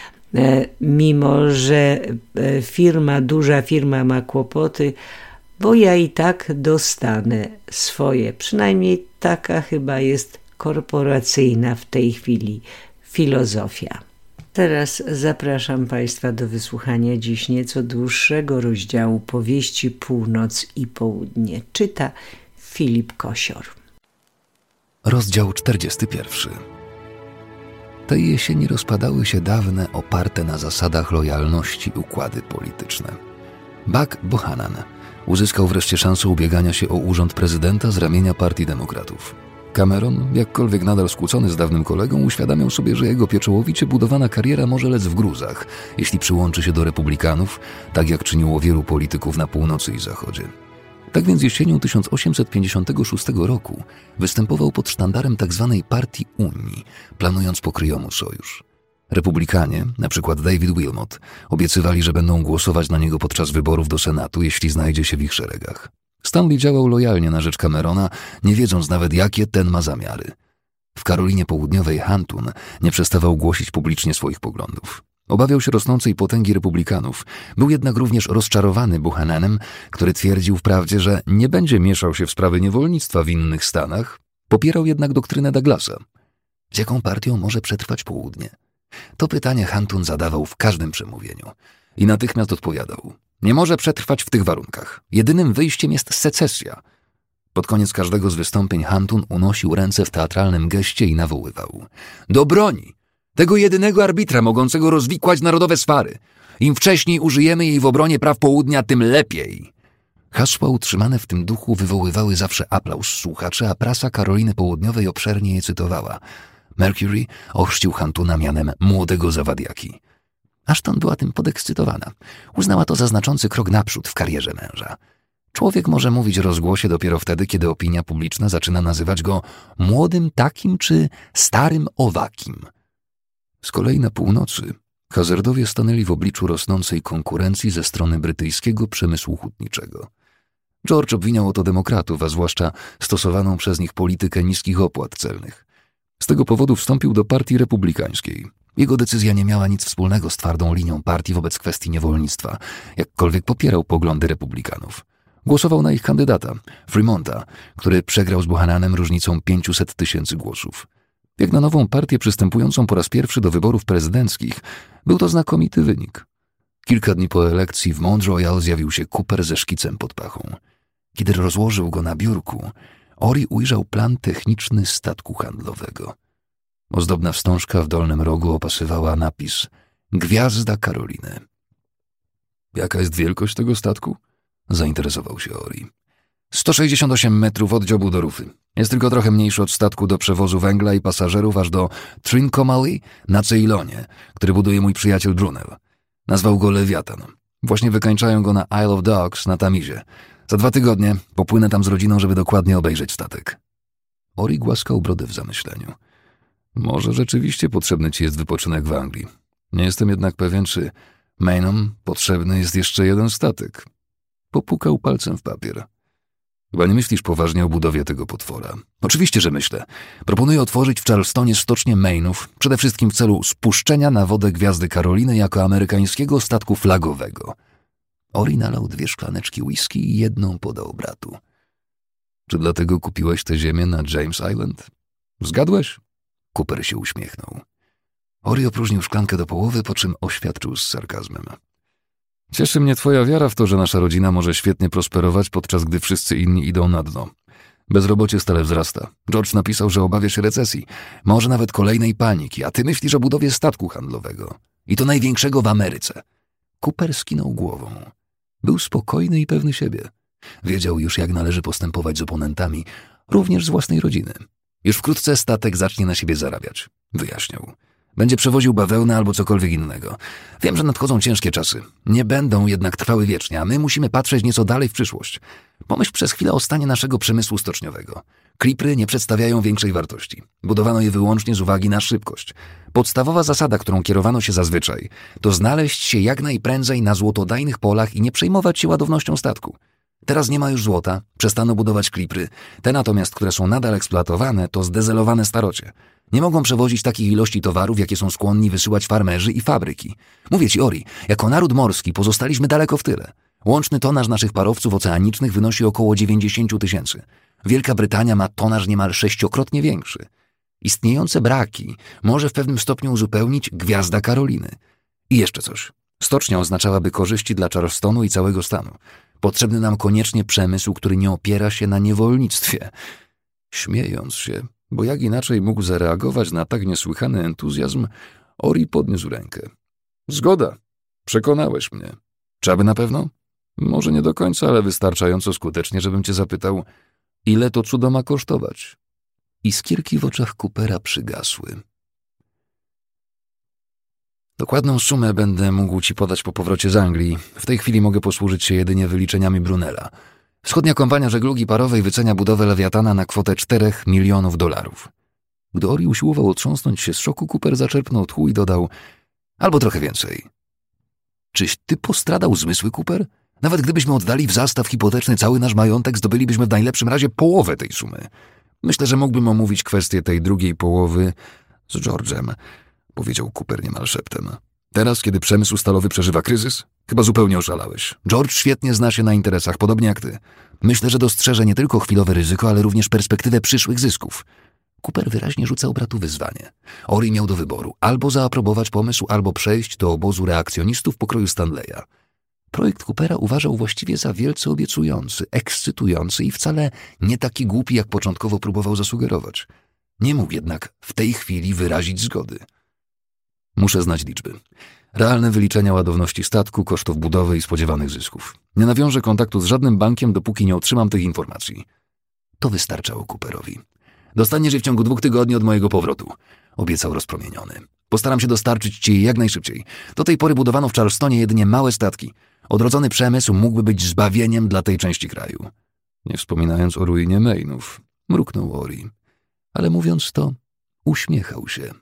mimo że firma, duża firma ma kłopoty, bo ja i tak dostanę swoje. Przynajmniej taka chyba jest korporacyjna w tej chwili filozofia. Teraz zapraszam Państwa do wysłuchania dziś nieco dłuższego rozdziału powieści Północ i Południe. Czyta Filip Kosior. Rozdział czterdziesty pierwszy. Tej jesieni rozpadały się dawne, oparte na zasadach lojalności układy polityczne. Buck Bohannan uzyskał wreszcie szansę ubiegania się o urząd prezydenta z ramienia Partii Demokratów. Cameron, jakkolwiek nadal skłócony z dawnym kolegą, uświadamiał sobie, że jego pieczołowicie budowana kariera może lec w gruzach, jeśli przyłączy się do republikanów, tak jak czyniło wielu polityków na północy i zachodzie. Tak więc jesienią tysiąc osiemset pięćdziesiątego szóstego roku występował pod sztandarem tzw. Partii Unii, planując pokryjomu sojusz. Republikanie, na przykład David Wilmot, obiecywali, że będą głosować na niego podczas wyborów do Senatu, jeśli znajdzie się w ich szeregach. Stanley działał lojalnie na rzecz Camerona, nie wiedząc nawet, jakie ten ma zamiary. W Karolinie Południowej Hunton nie przestawał głosić publicznie swoich poglądów. Obawiał się rosnącej potęgi republikanów. Był jednak również rozczarowany Buchananem, który twierdził wprawdzie, że nie będzie mieszał się w sprawy niewolnictwa w innych stanach. Popierał jednak doktrynę Douglasa. Z jaką partią może przetrwać południe? To pytanie Hunton zadawał w każdym przemówieniu i natychmiast odpowiadał: nie może przetrwać w tych warunkach. Jedynym wyjściem jest secesja. Pod koniec każdego z wystąpień Hunton unosił ręce w teatralnym geście i nawoływał: do broni! Tego jedynego arbitra mogącego rozwikłać narodowe swary. Im wcześniej użyjemy jej w obronie praw południa, tym lepiej. Hasła utrzymane w tym duchu wywoływały zawsze aplauz słuchaczy, a prasa Karoliny Południowej obszernie je cytowała. Mercury ochrzcił Huntona mianem młodego zawadiaki. Ashton była tym podekscytowana. Uznała to za znaczący krok naprzód w karierze męża. Człowiek może mówić o rozgłosie dopiero wtedy, kiedy opinia publiczna zaczyna nazywać go młodym takim czy starym owakim. Z kolei na północy Hazardowie stanęli w obliczu rosnącej konkurencji ze strony brytyjskiego przemysłu hutniczego. George obwiniał o to demokratów, a zwłaszcza stosowaną przez nich politykę niskich opłat celnych. Z tego powodu wstąpił do partii republikańskiej. Jego decyzja nie miała nic wspólnego z twardą linią partii wobec kwestii niewolnictwa, jakkolwiek popierał poglądy republikanów. Głosował na ich kandydata, Fremonta, który przegrał z Buchananem różnicą pięćset tysięcy głosów. Jak na nową partię przystępującą po raz pierwszy do wyborów prezydenckich, był to znakomity wynik. Kilka dni po elekcji w Mount Royal zjawił się Cooper ze szkicem pod pachą. Kiedy rozłożył go na biurku, Ori ujrzał plan techniczny statku handlowego. Ozdobna wstążka w dolnym rogu opasywała napis Gwiazda Karoliny. Jaka jest wielkość tego statku? Zainteresował się Ori. sto sześćdziesiąt osiem metrów od dziobu do rufy. Jest tylko trochę mniejszy od statku do przewozu węgla i pasażerów aż do Trincomalee na Ceylonie, który buduje mój przyjaciel Brunel. Nazwał go Lewiatan. Właśnie wykańczają go na Isle of Dogs na Tamizie. Za dwa tygodnie popłynę tam z rodziną, żeby dokładnie obejrzeć statek. Ori głaskał brodę w zamyśleniu. Może rzeczywiście potrzebny ci jest wypoczynek w Anglii. Nie jestem jednak pewien, czy Mainom potrzebny jest jeszcze jeden statek. Popukał palcem w papier. Chyba nie myślisz poważnie o budowie tego potwora. Oczywiście, że myślę. Proponuję otworzyć w Charlestonie stocznię Mainów, przede wszystkim w celu spuszczenia na wodę Gwiazdy Karoliny jako amerykańskiego statku flagowego. Ori nalał dwie szklaneczki whisky i jedną podał bratu. Czy dlatego kupiłeś tę ziemię na James Island? Zgadłeś? Cooper się uśmiechnął. Ori opróżnił szklankę do połowy, po czym oświadczył z sarkazmem. Cieszy mnie twoja wiara w to, że nasza rodzina może świetnie prosperować, podczas gdy wszyscy inni idą na dno. Bezrobocie stale wzrasta. George napisał, że obawia się recesji, może nawet kolejnej paniki, a ty myślisz o budowie statku handlowego. I to największego w Ameryce. Cooper skinął głową. Był spokojny i pewny siebie. Wiedział już, jak należy postępować z oponentami, również z własnej rodziny. Już wkrótce statek zacznie na siebie zarabiać, wyjaśniał. Będzie przewoził bawełnę albo cokolwiek innego. Wiem, że nadchodzą ciężkie czasy. Nie będą jednak trwały wiecznie, a my musimy patrzeć nieco dalej w przyszłość. Pomyśl przez chwilę o stanie naszego przemysłu stoczniowego. Klipry nie przedstawiają większej wartości. Budowano je wyłącznie z uwagi na szybkość. Podstawowa zasada, którą kierowano się zazwyczaj, to znaleźć się jak najprędzej na złotodajnych polach i nie przejmować się ładownością statku. Teraz nie ma już złota, przestano budować klipry. Te natomiast, które są nadal eksploatowane, to zdezelowane starocie. Nie mogą przewozić takich ilości towarów, jakie są skłonni wysyłać farmerzy i fabryki. Mówię ci, Ori, jako naród morski pozostaliśmy daleko w tyle. Łączny tonaż naszych parowców oceanicznych wynosi około dziewięćdziesiąt tysięcy. Wielka Brytania ma tonaż niemal sześciokrotnie większy. Istniejące braki może w pewnym stopniu uzupełnić Gwiazda Karoliny. I jeszcze coś. Stocznia oznaczałaby korzyści dla Charlestonu i całego stanu. Potrzebny nam koniecznie przemysł, który nie opiera się na niewolnictwie. Śmiejąc się, bo jak inaczej mógł zareagować na tak niesłychany entuzjazm, Ori podniósł rękę. Zgoda. Przekonałeś mnie. Czy aby na pewno? Może nie do końca, ale wystarczająco skutecznie, żebym cię zapytał, ile to cudo ma kosztować? Iskierki w oczach Coopera przygasły. Dokładną sumę będę mógł ci podać po powrocie z Anglii. W tej chwili mogę posłużyć się jedynie wyliczeniami Brunella. Wschodnia kompania żeglugi parowej wycenia budowę Lewiatana na kwotę czterech milionów dolarów. Gdy Ori usiłował otrząsnąć się z szoku, Cooper zaczerpnął tchu i dodał, albo trochę więcej. Czyś ty postradał zmysły, Cooper? Nawet gdybyśmy oddali w zastaw hipoteczny cały nasz majątek, zdobylibyśmy w najlepszym razie połowę tej sumy. Myślę, że mógłbym omówić kwestię tej drugiej połowy z George'em, powiedział Cooper niemal szeptem. Teraz, kiedy przemysł stalowy przeżywa kryzys? Chyba zupełnie oszalałeś. George świetnie zna się na interesach, podobnie jak ty. Myślę, że dostrzeże nie tylko chwilowe ryzyko, ale również perspektywę przyszłych zysków. Cooper wyraźnie rzucał bratu wyzwanie. Ori miał do wyboru albo zaaprobować pomysł, albo przejść do obozu reakcjonistów pokroju Stanleya. Projekt Coopera uważał właściwie za wielce obiecujący, ekscytujący i wcale nie taki głupi, jak początkowo próbował zasugerować. Nie mógł jednak w tej chwili wyrazić zgody. Muszę znać liczby. Realne wyliczenia ładowności statku, kosztów budowy i spodziewanych zysków. Nie nawiążę kontaktu z żadnym bankiem, dopóki nie otrzymam tych informacji. To wystarczało Cooperowi. Dostaniesz je w ciągu dwóch tygodni od mojego powrotu, obiecał rozpromieniony. Postaram się dostarczyć ci je jak najszybciej. Do tej pory budowano w Charlestonie jedynie małe statki. Odrodzony przemysł mógłby być zbawieniem dla tej części kraju. Nie wspominając o ruinie Maine'ów, mruknął Ori. Ale mówiąc to, uśmiechał się.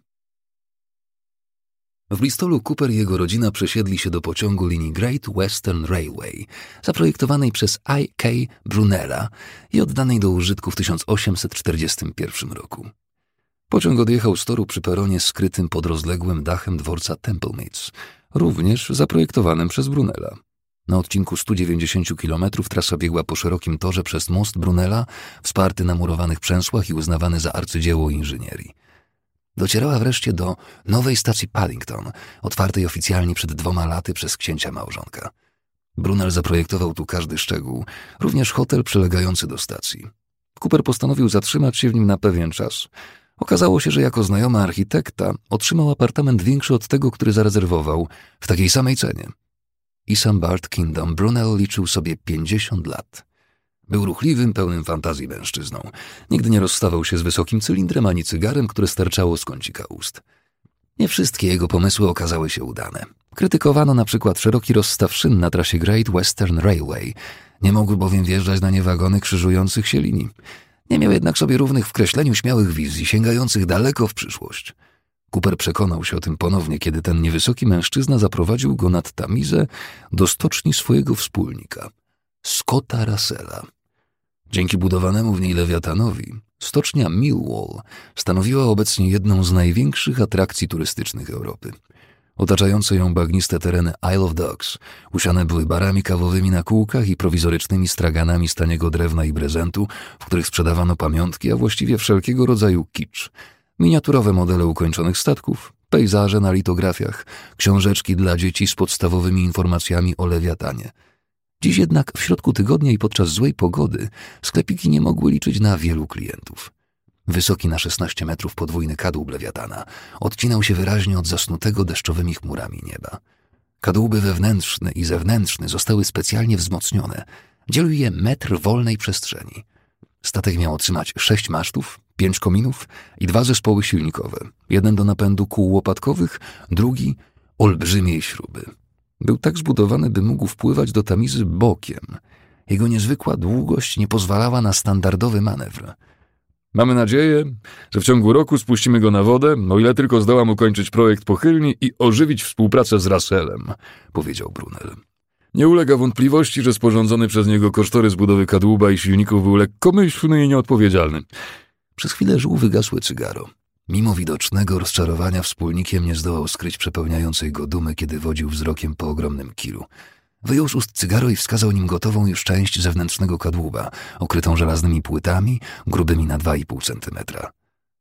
W Bristolu Cooper i jego rodzina przesiedli się do pociągu linii Great Western Railway, zaprojektowanej przez I K Brunella i oddanej do użytku w tysiąc osiemset czterdziestym pierwszym roku. Pociąg odjechał z toru przy peronie skrytym pod rozległym dachem dworca Temple Meads, również zaprojektowanym przez Brunella. Na odcinku stu dziewięćdziesięciu kilometrów trasa biegła po szerokim torze przez most Brunella, wsparty na murowanych przęsłach i uznawany za arcydzieło inżynierii. Docierała wreszcie do nowej stacji Paddington, otwartej oficjalnie przed dwoma laty przez księcia małżonka. Brunel zaprojektował tu każdy szczegół, również hotel przylegający do stacji. Cooper postanowił zatrzymać się w nim na pewien czas. Okazało się, że jako znajoma architekta otrzymał apartament większy od tego, który zarezerwował, w takiej samej cenie. Isambard Kingdom Brunel liczył sobie pięćdziesiąt lat. Był ruchliwym, pełnym fantazji mężczyzną. Nigdy nie rozstawał się z wysokim cylindrem ani cygarem, które sterczało z kącika ust. Nie wszystkie jego pomysły okazały się udane. Krytykowano na przykład szeroki rozstaw szyn na trasie Great Western Railway. Nie mogły bowiem wjeżdżać na nie wagony krzyżujących się linii. Nie miał jednak sobie równych w kreśleniu śmiałych wizji, sięgających daleko w przyszłość. Cooper przekonał się o tym ponownie, kiedy ten niewysoki mężczyzna zaprowadził go nad Tamizę do stoczni swojego wspólnika, Scotta Russella. Dzięki budowanemu w niej lewiatanowi, stocznia Millwall stanowiła obecnie jedną z największych atrakcji turystycznych Europy. Otaczające ją bagniste tereny Isle of Dogs usiane były barami kawowymi na kółkach i prowizorycznymi straganami z taniego drewna i prezentu, w których sprzedawano pamiątki, a właściwie wszelkiego rodzaju kicz. Miniaturowe modele ukończonych statków, Pejzaże na litografiach, książeczki dla dzieci z podstawowymi informacjami o lewiatanie. Dziś jednak w środku tygodnia i podczas złej pogody sklepiki nie mogły liczyć na wielu klientów. Wysoki na szesnaście metrów podwójny kadłub lewiatana odcinał się wyraźnie od zasnutego deszczowymi chmurami nieba. Kadłuby wewnętrzny i zewnętrzny zostały specjalnie wzmocnione. Dzielił je metr wolnej przestrzeni. Statek miał otrzymać sześć masztów, pięć kominów i dwa zespoły silnikowe. Jeden do napędu kół łopatkowych, drugi olbrzymiej śruby. Był tak zbudowany, by mógł wpływać do tamizy bokiem. Jego niezwykła długość nie pozwalała na standardowy manewr. Mamy nadzieję, że w ciągu roku spuścimy go na wodę, o ile tylko zdołam ukończyć projekt pochylni i ożywić współpracę z Russellem, powiedział Brunel. Nie ulega wątpliwości, że sporządzony przez niego kosztorys budowy kadłuba i silników był lekkomyślny i nieodpowiedzialny. Przez chwilę żuł wygasłe cygaro. Mimo widocznego rozczarowania wspólnikiem nie zdołał skryć przepełniającej go dumy, kiedy wodził wzrokiem po ogromnym kilu. Wyjął z ust cygaro i wskazał nim gotową już część zewnętrznego kadłuba, okrytą żelaznymi płytami, grubymi na dwa i pół centymetra.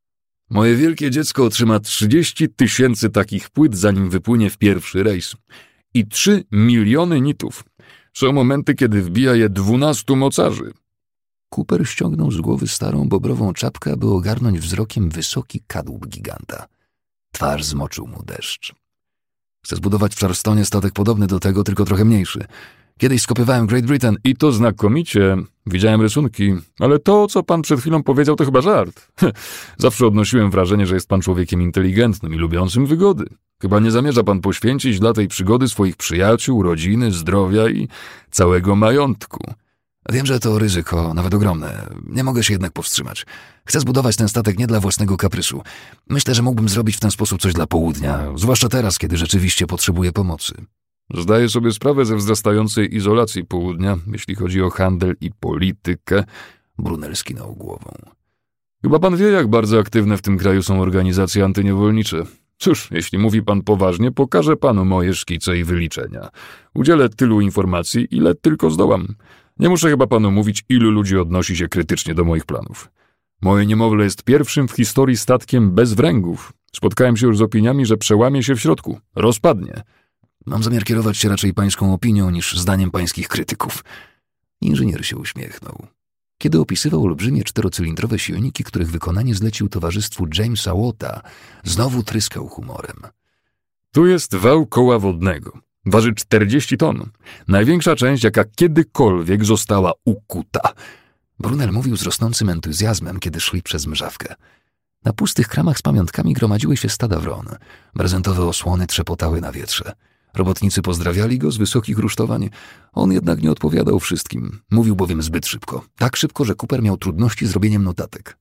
Moje wielkie dziecko otrzyma trzydzieści tysięcy takich płyt, zanim wypłynie w pierwszy rejs. I trzy miliony nitów. Są momenty, kiedy wbija je dwunastu mocarzy. Cooper ściągnął z głowy starą bobrową czapkę, aby ogarnąć wzrokiem wysoki kadłub giganta. Twarz zmoczył mu deszcz. Chcę zbudować w Charlestonie statek podobny do tego, tylko trochę mniejszy. Kiedyś skopywałem Great Britain i to znakomicie. Widziałem rysunki, ale to, co pan przed chwilą powiedział, to chyba żart. Zawsze odnosiłem wrażenie, że jest pan człowiekiem inteligentnym i lubiącym wygody. Chyba nie zamierza pan poświęcić dla tej przygody swoich przyjaciół, rodziny, zdrowia i całego majątku. Wiem, że to ryzyko, nawet ogromne. Nie mogę się jednak powstrzymać. Chcę zbudować ten statek nie dla własnego kaprysu. Myślę, że mógłbym zrobić w ten sposób coś dla południa, zwłaszcza teraz, kiedy rzeczywiście potrzebuję pomocy. Zdaję sobie sprawę ze wzrastającej izolacji południa, jeśli chodzi o handel i politykę. Brunel skinął głową. Chyba pan wie, jak bardzo aktywne w tym kraju są organizacje antyniewolnicze. Cóż, jeśli mówi pan poważnie, pokażę panu moje szkice i wyliczenia. Udzielę tylu informacji, ile tylko zdołam. Nie muszę chyba panu mówić, ilu ludzi odnosi się krytycznie do moich planów. Moje niemowlę jest pierwszym w historii statkiem bez wręgów. Spotkałem się już z opiniami, że przełamie się w środku. Rozpadnie. Mam zamiar kierować się raczej pańską opinią niż zdaniem pańskich krytyków. Inżynier się uśmiechnął. Kiedy opisywał olbrzymie czterocylindrowe silniki, których wykonanie zlecił towarzystwu Jamesa Watta, znowu tryskał humorem. Tu jest wał koła wodnego. Waży czterdzieści ton. Największa część, jaka kiedykolwiek została ukuta. Brunel mówił z rosnącym entuzjazmem, kiedy szli przez mrzawkę. Na pustych kramach z pamiątkami gromadziły się stada wron. Prezentowe osłony trzepotały na wietrze. Robotnicy pozdrawiali go z wysokich rusztowań. On jednak nie odpowiadał wszystkim. Mówił bowiem zbyt szybko. Tak szybko, że Cooper miał trudności z robieniem notatek.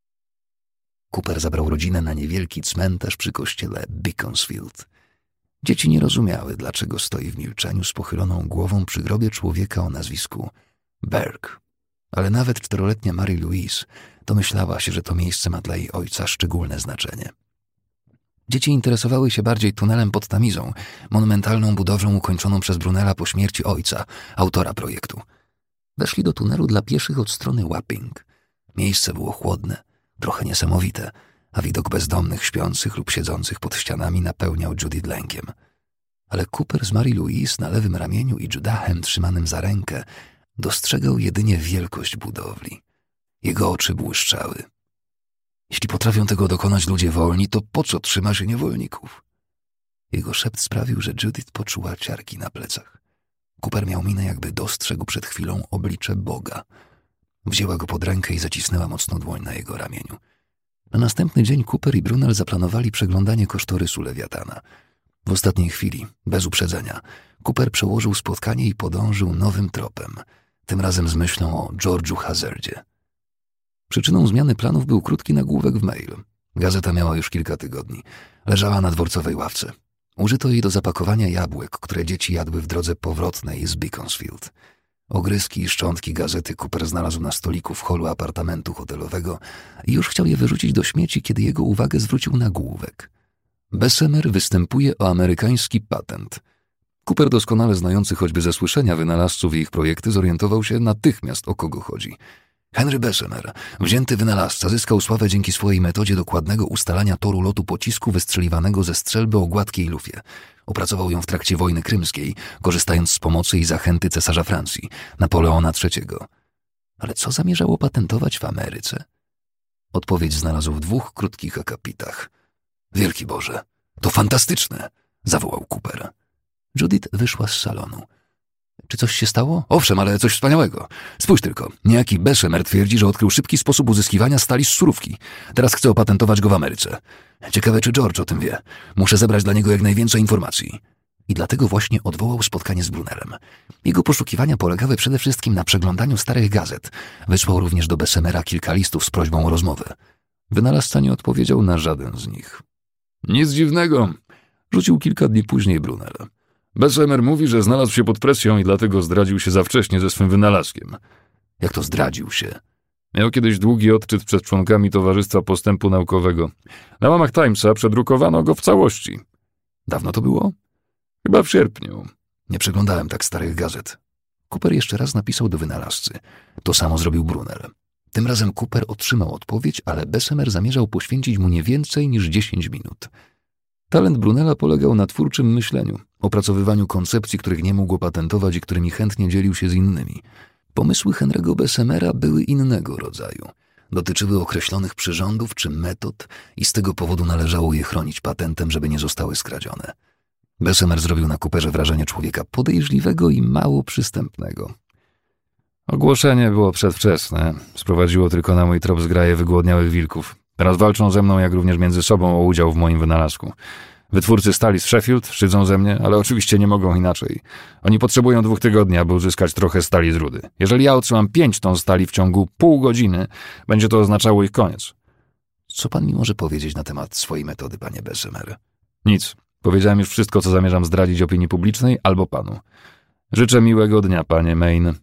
Cooper zabrał rodzinę na niewielki cmentarz przy kościele Beaconsfield. Dzieci nie rozumiały, dlaczego stoi w milczeniu z pochyloną głową przy grobie człowieka o nazwisku Burke. Ale nawet czteroletnia Mary Louise domyślała się, że to miejsce ma dla jej ojca szczególne znaczenie. Dzieci interesowały się bardziej tunelem pod Tamizą, monumentalną budowlą ukończoną przez Brunela po śmierci ojca, autora projektu. Weszli do tunelu dla pieszych od strony Wapping. Miejsce było chłodne, trochę niesamowite, a widok bezdomnych śpiących lub siedzących pod ścianami napełniał Judith lękiem. Ale Cooper z Mary Louise na lewym ramieniu i Judachem trzymanym za rękę dostrzegał jedynie wielkość budowli. Jego oczy błyszczały. Jeśli potrafią tego dokonać ludzie wolni, to po co trzyma się niewolników? Jego szept sprawił, że Judith poczuła ciarki na plecach. Cooper miał minę, jakby dostrzegł przed chwilą oblicze Boga. Wzięła go pod rękę i zacisnęła mocno dłoń na jego ramieniu. Na następny dzień Cooper i Brunel zaplanowali przeglądanie kosztorysu Lewiatana. W ostatniej chwili, bez uprzedzenia, Cooper przełożył spotkanie i podążył nowym tropem, tym razem z myślą o George'u Hazardzie. Przyczyną zmiany planów był krótki nagłówek w mailu. Gazeta miała już kilka tygodni. Leżała na dworcowej ławce. Użyto jej do zapakowania jabłek, które dzieci jadły w drodze powrotnej z Beaconsfield. Ogryzki i szczątki gazety Cooper znalazł na stoliku w holu apartamentu hotelowego i już chciał je wyrzucić do śmieci, kiedy jego uwagę zwrócił nagłówek. Bessemer występuje o amerykański patent. Cooper, doskonale znający choćby ze słyszenia wynalazców i ich projekty, zorientował się natychmiast, o kogo chodzi. Henry Bessemer, wzięty wynalazca, zyskał sławę dzięki swojej metodzie dokładnego ustalania toru lotu pocisku wystrzeliwanego ze strzelby o gładkiej lufie. Opracował ją w trakcie wojny krymskiej, korzystając z pomocy i zachęty cesarza Francji, Napoleona trzeciego. Ale co zamierzał opatentować w Ameryce? Odpowiedź znalazł w dwóch krótkich akapitach. Wielki Boże, to fantastyczne! Zawołał Cooper. Judith wyszła z salonu. Czy coś się stało? Owszem, ale coś wspaniałego. Spójrz tylko, niejaki Bessemer twierdzi, że odkrył szybki sposób uzyskiwania stali z surówki. Teraz chce opatentować go w Ameryce. Ciekawe, czy George o tym wie. Muszę zebrać dla niego jak najwięcej informacji. I dlatego właśnie odwołał spotkanie z Brunnerem. Jego poszukiwania polegały przede wszystkim na przeglądaniu starych gazet. Wysłał również do Bessemera kilka listów z prośbą o rozmowę. Wynalazca nie odpowiedział na żaden z nich. Nic dziwnego, rzucił kilka dni później Brunner. Bessemer mówi, że znalazł się pod presją i dlatego zdradził się za wcześnie ze swym wynalazkiem. Jak to zdradził się? Miał kiedyś długi odczyt przed członkami Towarzystwa Postępu Naukowego. Na łamach Timesa przedrukowano go w całości. Dawno to było? Chyba w sierpniu. Nie przeglądałem tak starych gazet. Cooper jeszcze raz napisał do wynalazcy. To samo zrobił Brunner. Tym razem Cooper otrzymał odpowiedź, ale Bessemer zamierzał poświęcić mu nie więcej niż dziesięć minut. Talent Brunella polegał na twórczym myśleniu, opracowywaniu koncepcji, których nie mógł opatentować i którymi chętnie dzielił się z innymi. Pomysły Henry'ego Bessemera były innego rodzaju. Dotyczyły określonych przyrządów czy metod i z tego powodu należało je chronić patentem, żeby nie zostały skradzione. Bessemer zrobił na Cooperze wrażenie człowieka podejrzliwego i mało przystępnego. Ogłoszenie było przedwczesne. Sprowadziło tylko na mój trop zgraję wygłodniałych wilków. Teraz walczą ze mną, jak również między sobą, o udział w moim wynalazku. Wytwórcy stali z Sheffield szydzą ze mnie, ale oczywiście nie mogą inaczej. Oni potrzebują dwóch tygodni, aby uzyskać trochę stali z rudy. Jeżeli ja otrzymam pięć ton stali w ciągu pół godziny, będzie to oznaczało ich koniec. Co pan mi może powiedzieć na temat swojej metody, panie Bessemer? Nic. Powiedziałem już wszystko, co zamierzam zdradzić opinii publicznej albo panu. Życzę miłego dnia, panie Maine.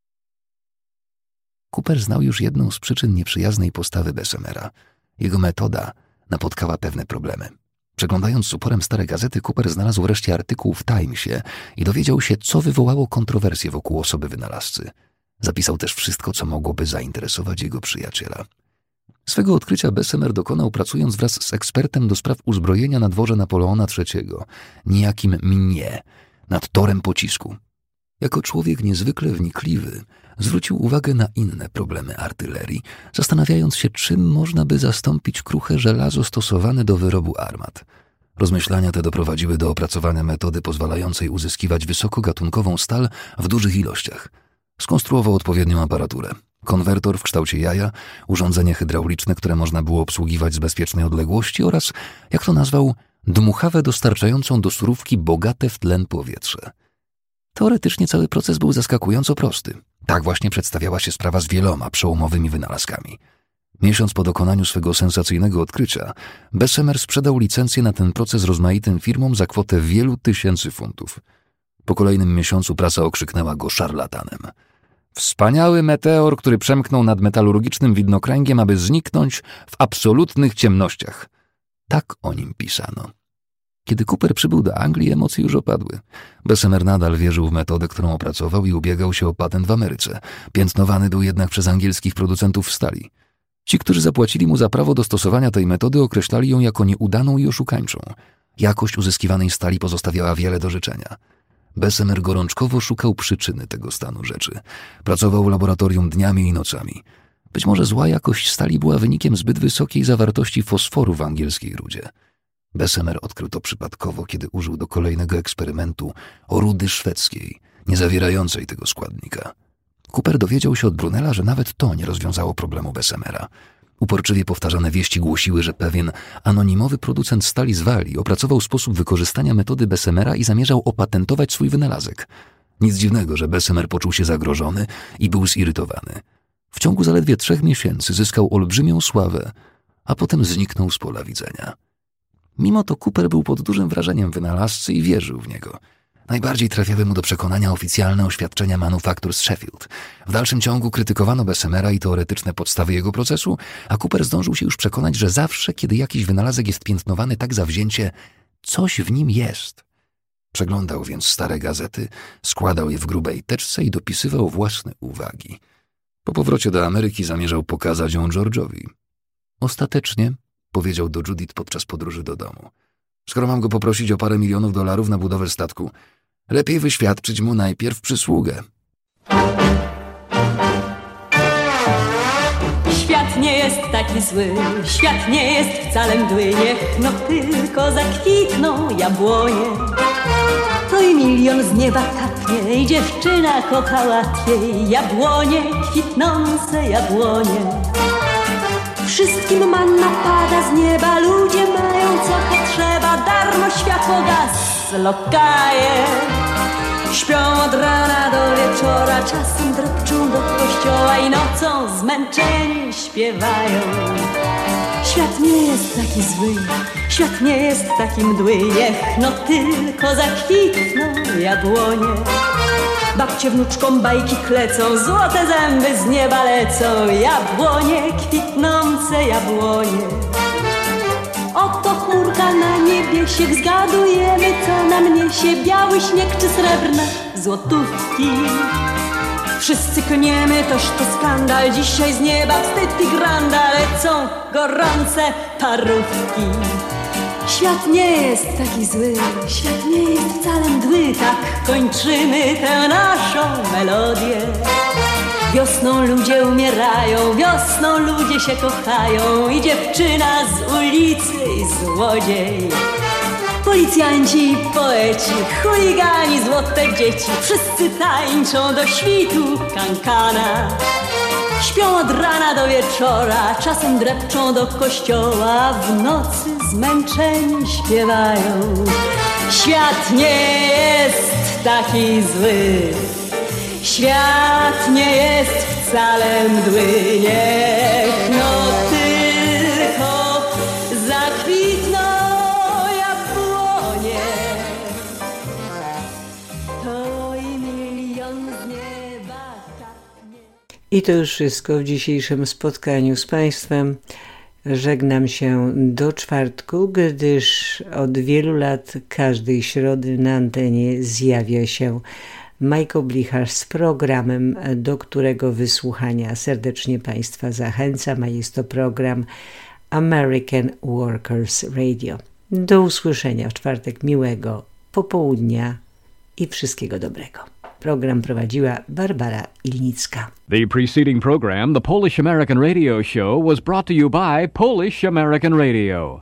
Cooper znał już jedną z przyczyn nieprzyjaznej postawy Bessemera. Jego metoda napotkała pewne problemy. Przeglądając z uporem stare gazety, Cooper znalazł wreszcie artykuł w Timesie i dowiedział się, co wywołało kontrowersję wokół osoby wynalazcy. Zapisał też wszystko, co mogłoby zainteresować jego przyjaciela. Swego odkrycia Bessemer dokonał pracując wraz z ekspertem do spraw uzbrojenia na dworze Napoleona trzeciego, niejakim Minier, nad torem pocisku. Jako człowiek niezwykle wnikliwy, zwrócił uwagę na inne problemy artylerii, zastanawiając się, czym można by zastąpić kruche żelazo stosowane do wyrobu armat. Rozmyślania te doprowadziły do opracowania metody pozwalającej uzyskiwać wysokogatunkową stal w dużych ilościach. Skonstruował odpowiednią aparaturę. Konwertor w kształcie jaja, urządzenie hydrauliczne, które można było obsługiwać z bezpiecznej odległości oraz, jak to nazwał, dmuchawę dostarczającą do surówki bogate w tlen powietrze. Teoretycznie cały proces był zaskakująco prosty. Tak właśnie przedstawiała się sprawa z wieloma przełomowymi wynalazkami. Miesiąc po dokonaniu swego sensacyjnego odkrycia, Bessemer sprzedał licencję na ten proces rozmaitym firmom za kwotę wielu tysięcy funtów. Po kolejnym miesiącu prasa okrzyknęła go szarlatanem. Wspaniały meteor, który przemknął nad metalurgicznym widnokręgiem, aby zniknąć w absolutnych ciemnościach. Tak o nim pisano. Kiedy Cooper przybył do Anglii, emocje już opadły. Bessemer nadal wierzył w metodę, którą opracował i ubiegał się o patent w Ameryce. Piętnowany był jednak przez angielskich producentów stali. Ci, którzy zapłacili mu za prawo do stosowania tej metody, określali ją jako nieudaną i oszukańczą. Jakość uzyskiwanej stali pozostawiała wiele do życzenia. Bessemer gorączkowo szukał przyczyny tego stanu rzeczy. Pracował w laboratorium dniami i nocami. Być może zła jakość stali była wynikiem zbyt wysokiej zawartości fosforu w angielskiej rudzie. Bessemer odkrył to przypadkowo, kiedy użył do kolejnego eksperymentu o rudy szwedzkiej, nie zawierającej tego składnika. Cooper dowiedział się od Brunella, że nawet to nie rozwiązało problemu Bessemera. Uporczywie powtarzane wieści głosiły, że pewien anonimowy producent stali z Walii opracował sposób wykorzystania metody Bessemera i zamierzał opatentować swój wynalazek. Nic dziwnego, że Bessemer poczuł się zagrożony i był zirytowany. W ciągu zaledwie trzech miesięcy zyskał olbrzymią sławę, a potem zniknął z pola widzenia. Mimo to Cooper był pod dużym wrażeniem wynalazcy i wierzył w niego. Najbardziej trafiały mu do przekonania oficjalne oświadczenia manufaktur z Sheffield. W dalszym ciągu krytykowano Bessemera i teoretyczne podstawy jego procesu, a Cooper zdążył się już przekonać, że zawsze, kiedy jakiś wynalazek jest piętnowany tak zawzięcie, coś w nim jest. Przeglądał więc stare gazety, składał je w grubej teczce i dopisywał własne uwagi. Po powrocie do Ameryki zamierzał pokazać ją George'owi. Ostatecznie, powiedział do Judith podczas podróży do domu, skoro mam go poprosić o parę milionów dolarów na budowę statku, lepiej wyświadczyć mu najpierw przysługę. Świat nie jest taki zły, świat nie jest wcale mdły, niech no tylko zakwitną jabłonie. To i milion z nieba kapnie i dziewczyna kocha łatwiej, jabłonie, kwitnące jabłonie. Wszystkim manna pada z nieba, ludzie mają co potrzeba, darmo światło, gaz, lokaje. Śpią od rana do wieczora, czasem drepczą do kościoła i nocą zmęczeni śpiewają. Świat nie jest taki zły, świat nie jest taki mdły, niech no tylko zakwitną jabłonie. Babcie wnuczkom bajki klecą, złote zęby z nieba lecą, jabłonie, kwitnące jabłonie. Oto chmurka na niebiesie, zgadujemy co nam niesie, biały śnieg czy srebrne złotówki. Wszyscy klniemy, toż to skandal, dzisiaj z nieba wstyd i granda, lecą gorące parówki. Świat nie jest taki zły, świat nie jest wcale mdły, tak kończymy tę naszą melodię. Wiosną ludzie umierają, wiosną ludzie się kochają i dziewczyna z ulicy i złodziej. Policjanci i poeci, chuligani, złote dzieci, wszyscy tańczą do świtu kankana. Śpią od rana do wieczora, czasem drepczą do kościoła, w nocy zmęczeni śpiewają. Świat nie jest taki zły, świat nie jest wcale mdły, niech no tylko zakwitną jabłonie. To i milion z nieba kapnie. I to już wszystko w dzisiejszym spotkaniu z Państwem. Żegnam się do czwartku, gdyż od wielu lat każdej środy na antenie zjawia się Michael Blicharz z programem, do którego wysłuchania serdecznie Państwa zachęcam, a jest to program American Workers Radio. Do usłyszenia w czwartek, miłego popołudnia i wszystkiego dobrego. Program prowadziła Barbara Ilnicka. The preceding program, the Polish American Radio Show, was brought to you by Polish American Radio.